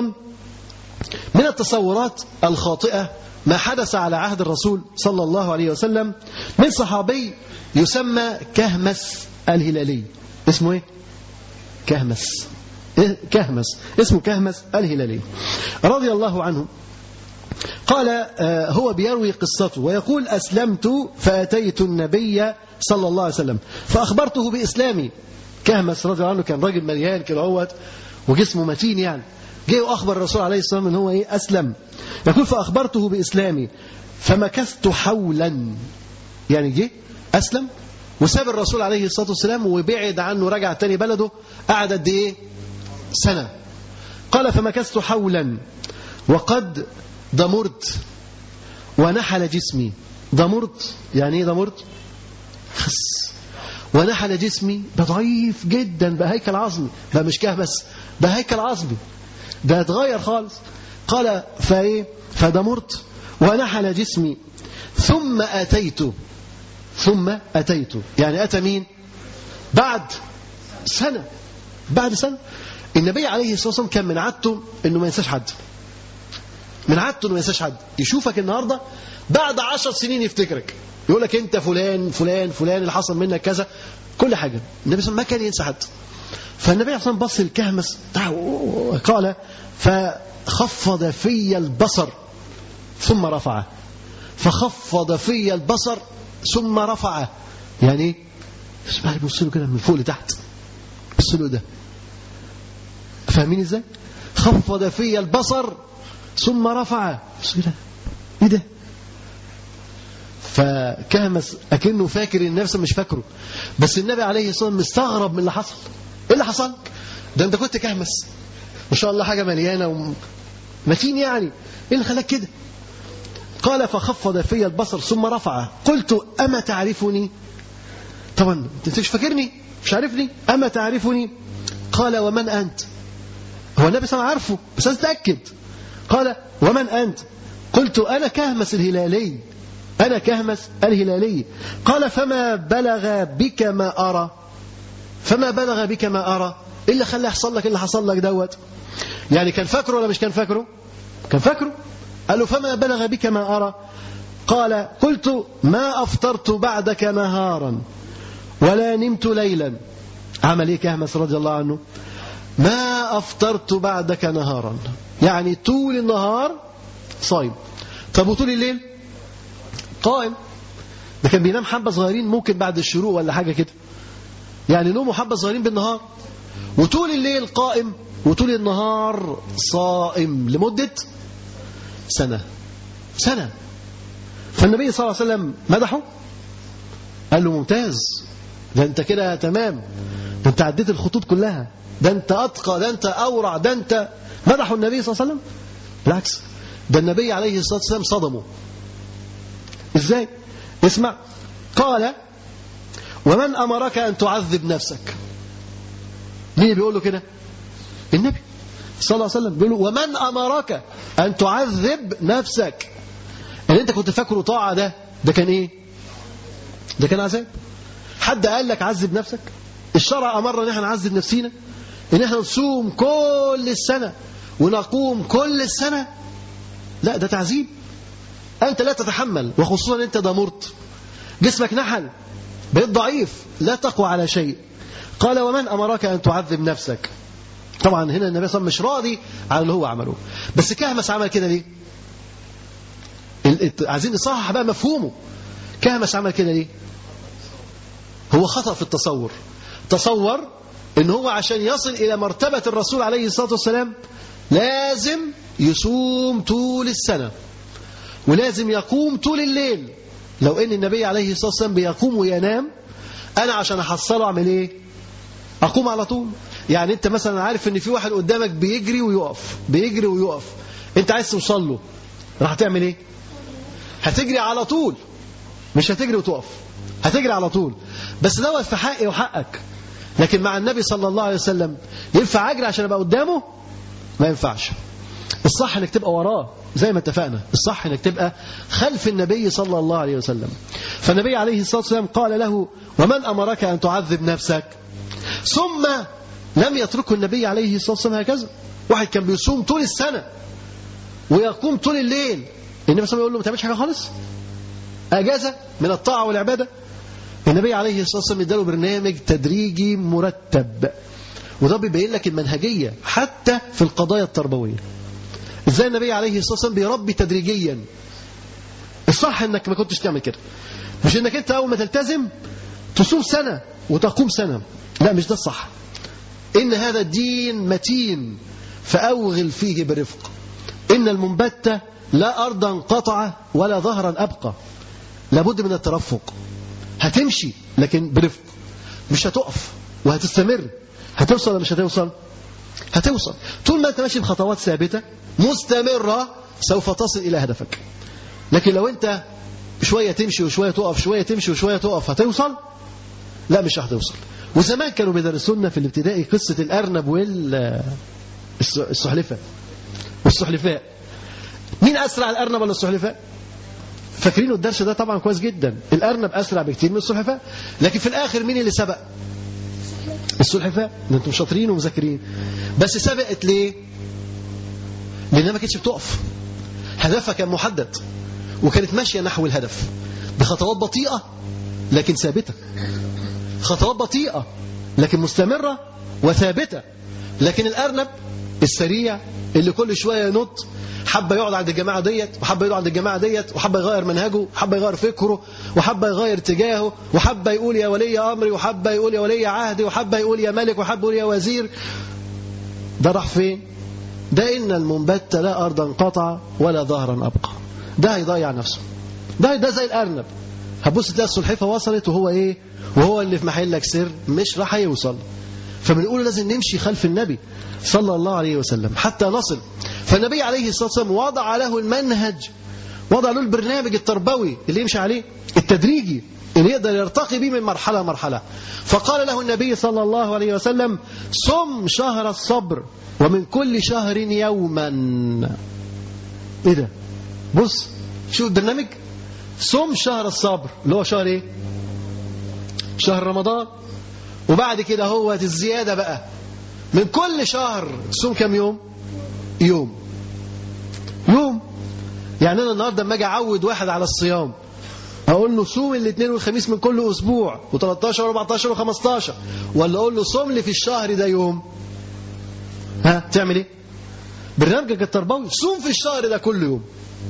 من التصورات الخاطئة ما حدث على عهد الرسول صلى الله عليه وسلم من صحابي يسمى كهمس الهلالي. اسمه ايه؟ كهمس. اسمه كهمس الهلالي رضي الله عنه. قال هو بيروي قصته ويقول أسلمت فأتيت النبي صلى الله عليه وسلم فأخبرته بإسلامي. كهمس رضي الله عنه كان راجل مليان كده هوت وجسمه متين، يعني جاء وأخبر الرسول عليه الصلاة والسلام أنه هو أسلم. يقول فأخبرته بإسلامي فمكثت حولا، يعني جه أسلم وساب الرسول عليه الصلاة والسلام وبعد عنه، رجع تاني بلده، قعد قد إيه؟ سنة. قال فمكثت حولا وقد ضمرت ونحل جسمي. ضمرت يعني ايه ضمرت؟ خس. ونحل جسمي، ده ضعيف جدا، بقى هيكل عظمي، بقى مش كهمس، بقى هيكل عظمي، ده اتغير خالص. قال فضمرت ونحل جسمي ثم أتيت يعني أتى مين؟ بعد سنة. بعد سنة النبي عليه الصلاة والسلام كان من عادته انه ما ينساش حد، من عادته انه ما ينساش حد. يشوفك النهارده بعد 10 سنين يفتكرك، يقول لك انت فلان فلان فلان اللي حصل منك كذا، كل حاجه. النبي صلى الله عليه وسلم ما كان ينسى حد. فالنبي عليه الصلاه والسلام بص الكهمس قال فخفض في البصر ثم رفعه. فخفض في البصر ثم رفعه، يعني اسمع، بيبص له كده من فوق لتحت، السلوك ده. فاهمين ازاي؟ خفض في البصر ثم رفع. ايه ده؟ فكهمس اكنه فاكر ان نفسه مش فاكره، بس النبي عليه الصلاه والسلام مستغرب من اللي حصل. ايه اللي حصل؟ ده انت كنت كهمس ما شاء الله، حاجه مليانه ومتين يعني، ايه اللي خلاك كده؟ قال فخفض في البصر ثم رفع. قلت اما تعرفني؟ طبعا انت مش فاكرني، مش عارفني، اما تعرفني؟ قال ومن انت؟ هو النبي صلى الله عليه وسلم عارفه بس اتاكد. قال ومن انت؟ قلت انا كهمس الهلالي، أنا كهمس الهلالي. قال فما بلغ بك ما أرى؟ فما بلغ بك ما أرى؟ إيه اللي خلى يحصل لك اللي حصل لك دوت؟ يعني كان فاكره ولا مش كان فاكره؟ كان فاكره. قال له فما بلغ بك ما أرى؟ قال قلت ما أفطرت بعدك نهارا ولا نمت ليلا. عمل إيه كهمس رضي الله عنه؟ ما أفطرت بعدك نهارا، يعني طول النهار صايم. طب وطول الليل؟ قائم. ده كان بينام حبة صغيرين ممكن بعد الشروق ولا حاجة كده، يعني نومه حبة صغيرين بالنهار، وطول الليل قائم، وطول النهار صائم لمدة سنة. فالنبي صلى الله عليه وسلم مدحه، قال له ممتاز، ده انت كده تمام، ده انت عديت الخطوط كلها، ده انت أتقى، ده انت أورع، ده انت. مدحه النبي صلى الله عليه وسلم؟ بالعكس، ده النبي عليه الصلاة والسلام صدمه. ازاي؟ اسمع. قال ومن أمرك أن تعذب نفسك؟ مين بيقول له كده؟ النبي صلى الله عليه وسلم بيقول له ومن أمرك أن تعذب نفسك؟ اللي انت كنت فاكره طاعة ده كان ايه؟ ده كان عذاب. حد قال لك عذب نفسك؟ الشرع أمرنا ان احنا نعذب نفسينا، ان احنا نصوم كل السنة ونقوم كل السنة؟ لا، ده تعذيب. أنت لا تتحمل، وخصوصا أنت ضمرت، جسمك نحل، بقيت ضعيف، لا تقوى على شيء. قال ومن أمرك أن تعذب نفسك؟ طبعا هنا النبي صلى الله عليه وسلم مش راضي على اللي هو عمله، بس كهمس عمل كده ليه؟ عايزين نصحح بقى مفهومه. كهمس عمل كده ليه؟ هو خطأ في التصور. تصور إن هو عشان يصل إلى مرتبة الرسول عليه الصلاة والسلام لازم يصوم طول السنة، ولازم يقوم طول الليل. لو ان النبي عليه الصلاة والسلام بيقوم وينام، انا عشان احصله اعمل ايه؟ اقوم على طول. يعني انت مثلا عارف ان في واحد قدامك بيجري ويقف، انت عايز توصل له، راح تعمل ايه؟ هتجري على طول، مش هتجري وتقف، هتجري على طول. بس دوت في حقي وحقك. لكن مع النبي صلى الله عليه وسلم ينفع اجري عشان ابقى قدامه؟ ما ينفعش. الصح انك تبقى وراه زي ما اتفقنا، الصح انك تبقى خلف النبي صلى الله عليه وسلم. فالنبي عليه الصلاة والسلام قال له ومن أمرك أن تعذب نفسك؟ ثم لم يتركه النبي عليه الصلاة والسلام هكذا. واحد كان بيصوم طول السنة ويقوم طول الليل، النبي صلى الله عليه وسلم يقول له ما تعملش حاجة خالص؟ أجازة من الطاعة والعبادة؟ النبي عليه الصلاة والسلام اداله برنامج تدريجي مرتب، وده بيبين لك المنهجية حتى في القضايا التربوية. ازاي النبي عليه الصلاة والسلام بيربي تدريجيا. الصح انك ما كنتش تعمل كده، مش انك انت اول ما تلتزم تصوم سنة وتقوم سنة، لا مش ده الصح. ان هذا الدين متين فأوغل فيه برفق. ان المنبت لا أرضا قطع ولا ظهرا أبقى. لابد من الترفق. هتمشي لكن برفق، مش هتقف وهتستمر. هتوصل ولا مش هتوصل؟ هتوصل. طول ما انت ماشي بخطوات ثابتة مستمرة سوف تصل إلى هدفك. لكن لو انت شوية تمشي وشوية تقف، شوية تمشي وشوية تقف، هتوصل؟ لا مش هتوصل. وزمان كانوا بيدرسونا في الابتدائي قصة الأرنب والسحلفة والسحلفاء. مين أسرع، الأرنب ولا السحلفاء؟ فاكرينه الدرس ده طبعا كويس جدا. الأرنب أسرع بكتير من السلحفاة، لكن في الآخر مين اللي سبق؟ السلحفاة. انتم شاطرين ومذاكرين، بس سبقت ليه؟ لأنها ما كانتش بتقف، هدفها كان محدد، وكانت ماشية نحو الهدف بخطوات بطيئة لكن ثابتة، خطوات بطيئة لكن مستمرة وثابتة. لكن الأرنب السريع اللي كل شوية ينط، حبة يقعد عند الجماعة ديت وحبة يقعد عند الجماعة ديت، وحبة يغير منهجه وحبة يغير فكره وحبة يغير اتجاهه، وحبة يقول يا ولي أمري وحبة يقول يا ولي عهدي وحبة يقول يا ملك وحبة يقول يا وزير. ده راح فين؟ ده إن المنبت لا أرضا قطع ولا ظهرا أبقى. ده هيضيع نفسه. ده زي الأرنب، هتبص تلاقي السلحفة وصلت وهو إيه؟ وهو اللي في محلك سر مش راح يوصل. فبنقول لازم نمشي خلف النبي صلى الله عليه وسلم حتى نصل. فالنبي عليه الصلاة والسلام وضع له المنهج، وضع له البرنامج التربوي اللي يمشي عليه، التدريجي اللي يقدر يرتقي به من مرحلة مرحلة. فقال له النبي صلى الله عليه وسلم: صم شهر الصبر ومن كل شهر يوما. ايه ده؟ بص شوف البرنامج، صم شهر الصبر اللي هو شهر ايه؟ شهر رمضان. وبعد كده هو الزيادة بقى، من كل شهر صوم كم يوم؟ يوم. يعني أنا النهاردة لما أجي أعود واحد على الصيام أقول له صوم الاثنين والخميس من كل أسبوع و13 و14 و15، ولا أقول له صوم لي في الشهر ده يوم؟ ها تعمل إيه؟ برنامجك التربوي صوم في الشهر ده كل يوم.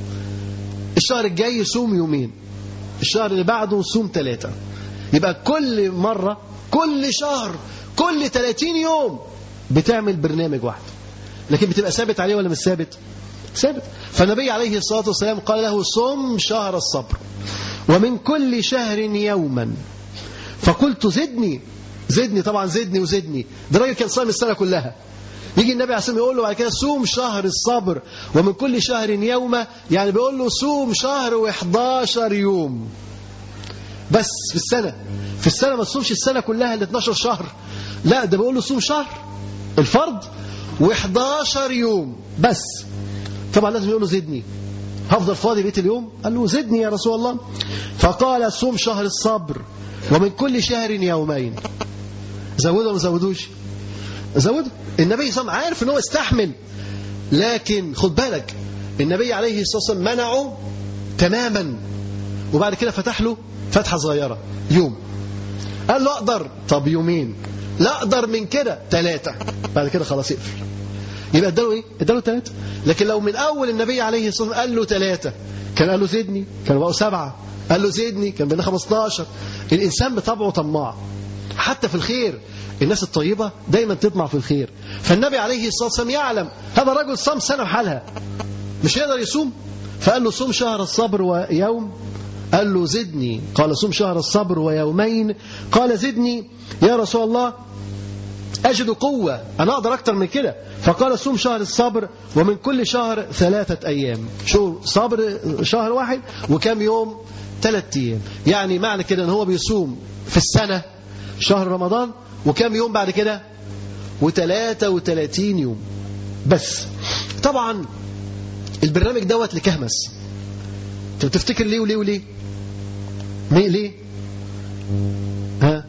الشهر الجاي صوم يومين، الشهر اللي بعده صوم 3. يبقى كل مرة، كل شهر، كل 30 يوم بتعمل برنامج واحد. لكن بتبقى ثابت عليه ولا مش ثابت؟ ثابت. فالنبي عليه الصلاة والسلام قال له: صم شهر الصبر ومن كل شهر يوما. فقلت: زدني طبعا، زدني وزدني. ده راجل كان صايم السنة كلها، يجي النبي عليه الصلاة والسلام يقول له بعد كده: صوم شهر الصبر ومن كل شهر يوما، يعني بيقول له صوم شهر و11 يوم بس في السنة. في السنة ما تصومش السنة كلها اللي 12 شهر، لا ده بيقول له صوم شهر الفرض و11 يوم بس. طبعا لازم يقول له: زدني، هفضل فاضي بقية اليوم؟ قال له: زدني يا رسول الله. فقال: صوم شهر الصبر ومن كل شهر يومين. زودوا ولا ما زودوش؟ زودوا. النبي صلى الله عليه وسلم عارف ان هو استحمل، لكن خد بالك النبي عليه الصلاة والسلام منعه تماما، وبعد كده فتح له فتحة صغيرة يوم. قال له: أقدر. طب يومين. لا أقدر من كده 3. بعد كده خلاص يقفل. يبقى اداله ايه؟ اداله 3. لكن لو من أول النبي عليه الصلاة والسلام قال له 3 كان قال له زدني، كان بقوا 7. قال له زدني كان بقى 15. الإنسان بطبعه طماع حتى في الخير. الناس الطيبة دايما تطمع في الخير. فالنبي عليه الصلاة والسلام يعلم هذا الرجل صام سنة بحالها مش هيقدر يصوم، فقال له: صوم شهر الصبر ويوم. قال له: زدني. قال: صوم شهر الصبر ويومين. قال: زدني يا رسول الله، أجد قوة، أنا أقدر أكتر من كده. فقال: صوم شهر الصبر ومن كل شهر 3 أيام. شو صبر شهر واحد وكم يوم؟ 3 أيام. يعني معنى كده أن هو بيصوم في السنة شهر رمضان وكم يوم بعد كده؟ و33 يوم بس. طبعا البرنامج دوت لكهمس. انت بتفتكر ليه وليه وليه؟ ليه؟ ها؟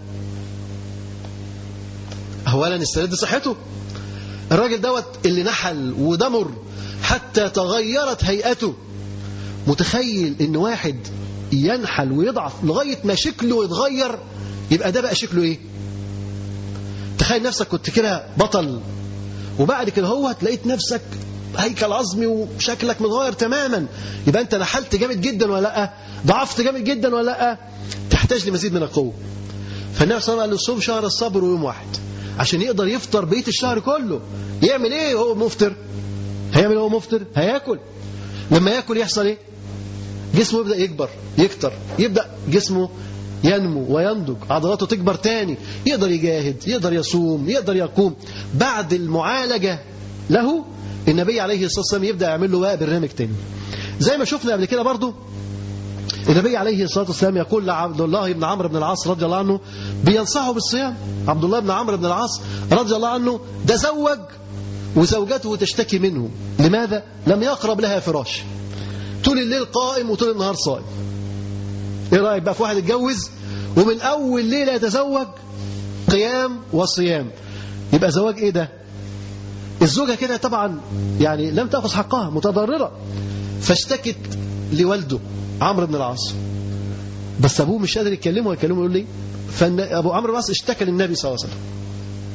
أولا استرد صحته. الراجل دوت اللي نحل ودمر حتى تغيرت هيئته. متخيل ان واحد ينحل ويضعف لغاية ما شكله يتغير؟ يبقى ده بقى شكله ايه؟ تخيل نفسك كنت كده بطل، وبعد كده هو تلاقيت نفسك هيكل عظمي وشكلك متغير تماما. يبقى انت نحلت جامد جدا ولا لا؟ ضعفت جامد جدا ولا لا؟ تحتاج لمزيد من القوة. فالنبي صلى الله عليه وسلم قال له: صوم شهر الصبر ويوم واحد عشان يقدر يفطر بقية الشهر كله. يعمل ايه وهو مفطر؟ هيعمل وهو مفطر؟ هياكل. لما ياكل يحصل ايه؟ جسمه يبدأ يكبر يكتر، يبدأ جسمه ينمو وينضج، عضلاته تكبر تاني، يقدر يجاهد، يقدر يصوم، يقدر يقوم. بعد المعالجة له النبي عليه الصلاة والسلام يبدأ يعمل له بقى برنامج تاني. زي ما شفنا قبل كده برضو النبي عليه الصلاة والسلام يقول لعبد الله بن عمرو بن العاص رضي الله عنه، بينصحه بالصيام. عبد الله بن عمرو بن العاص رضي الله عنه ده زوج وزوجته تشتكي منه. لماذا؟ لم يقرب لها فراش، طول الليل قائم وطول النهار صائم. ايه رأيك بقى في واحد اتجوز ومن أول ليلة يتزوج قيام وصيام؟ يبقى زواج ايه ده؟ الزوجة كده طبعا يعني لم تأخذ حقها، متضررة، فاشتكت لوالده عمرو بن العاص. بس أبوه مش قادر يكلمه يقول ليه؟ فأبو عمرو بن العاص اشتكى للنبي صلى الله عليه وسلم.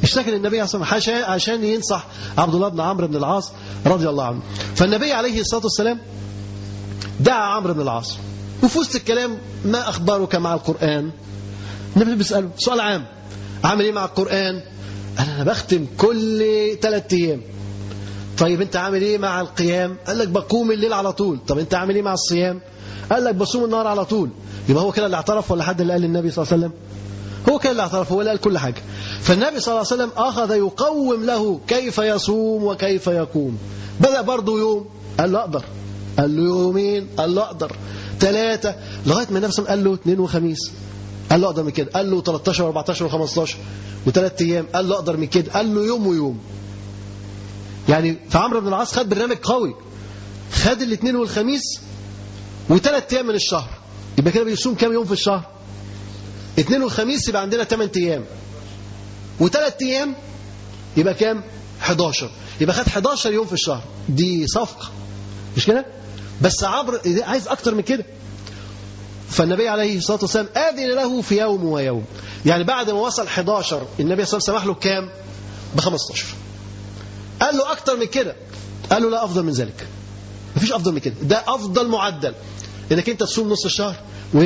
اشتكى للنبي عليه الصلاة والسلام عشان ينصح عبد الله بن عمرو بن العاص رضي الله عنه. فالنبي عليه الصلاة والسلام دعا عمرو بن العاص، وفي وسط الكلام ما أخبارك مع القرآن؟ النبي بيسأله سؤال عام، عامل إيه مع القرآن؟ قال أنا بختم كل 3 أيام. طيب أنت عامل إيه مع القيام؟ قال لك بقوم الليل على طول. طب أنت عامل إيه مع الصيام؟ قال لك بصوم النهار على طول. يبقى هو كده اللي اعترف ولا حد اللي قال للنبي صلى الله عليه وسلم؟ هو كده اللي اعترف، هو اللي قال كل حاجة. فالنبي صلى الله عليه وسلم أخذ يقوم له كيف يصوم وكيف يقوم. بدأ برضه يوم، قال له أقدر. قال له يومين، قال له أقدر. 3، لغاية ما النبي صلى الله عليه وسلم قال له 2 وخميس، قال له أقدر من كده. قال له 13 و14 و15 و3 أيام، قال له أقدر من كده. قال له يوم ويوم. يعني فعمرو بن العاص خد برنامج قوي، خد الاثنين والخميس و3 أيام من الشهر. يبقى كده بيصوم كام يوم في الشهر؟ 2 والخميس يبقى عندنا 8 أيام، و3 أيام يبقى كام؟ 11. يبقى خد 11 يوم في الشهر. دي صفقة، مش كده؟ بس عمرو عايز أكتر من كده. فالنبي عليه الصلاة والسلام آذن له في يوم ويوم. يعني بعد ما وصل 11 النبي صلى الله عليه وسلم سمح له بكام؟ ب15. قال له أكتر من كده، قال له لا أفضل من ذلك، مفيش أفضل من كده، ده أفضل معدل إنك أنت تصوم نصف الشهر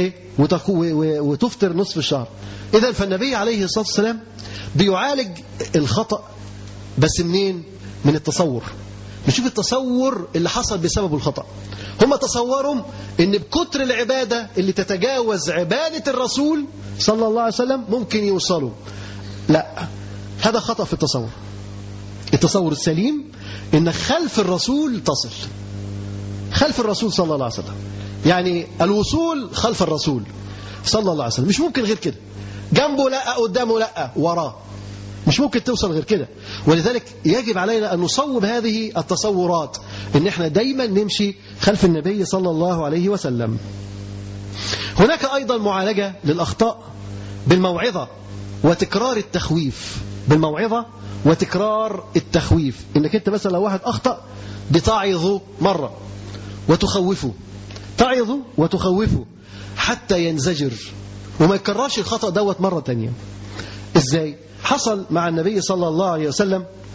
وتفطر نصف الشهر. إذن فالنبي عليه الصلاة والسلام بيعالج الخطأ، بس منين؟ من التصور. نشوف التصور اللي حصل بسبب الخطأ. هم تصوروا ان بكتر العبادة اللي تتجاوز عبادة الرسول صلى الله عليه وسلم ممكن يوصلوا. لا، هذا خطأ في التصور. التصور السليم ان خلف الرسول تصل، خلف الرسول صلى الله عليه وسلم، يعني الوصول خلف الرسول صلى الله عليه وسلم. مش ممكن غير كده، جنبه لا، قدامه لا، وراه، مش ممكن توصل غير كده. ولذلك يجب علينا أن نصوب هذه التصورات، إن احنا دايما نمشي خلف النبي صلى الله عليه وسلم. هناك أيضا معالجة للأخطاء بالموعظة وتكرار التخويف. بالموعظة وتكرار التخويف، إنك أنت مثلا لو واحد أخطأ بتعظه مرة وتخوفه، تعظه وتخوفه حتى ينزجر وما يكررش الخطأ دوت مرة تانية. إزاي؟ حصل مع النبي صلى الله عليه وسلم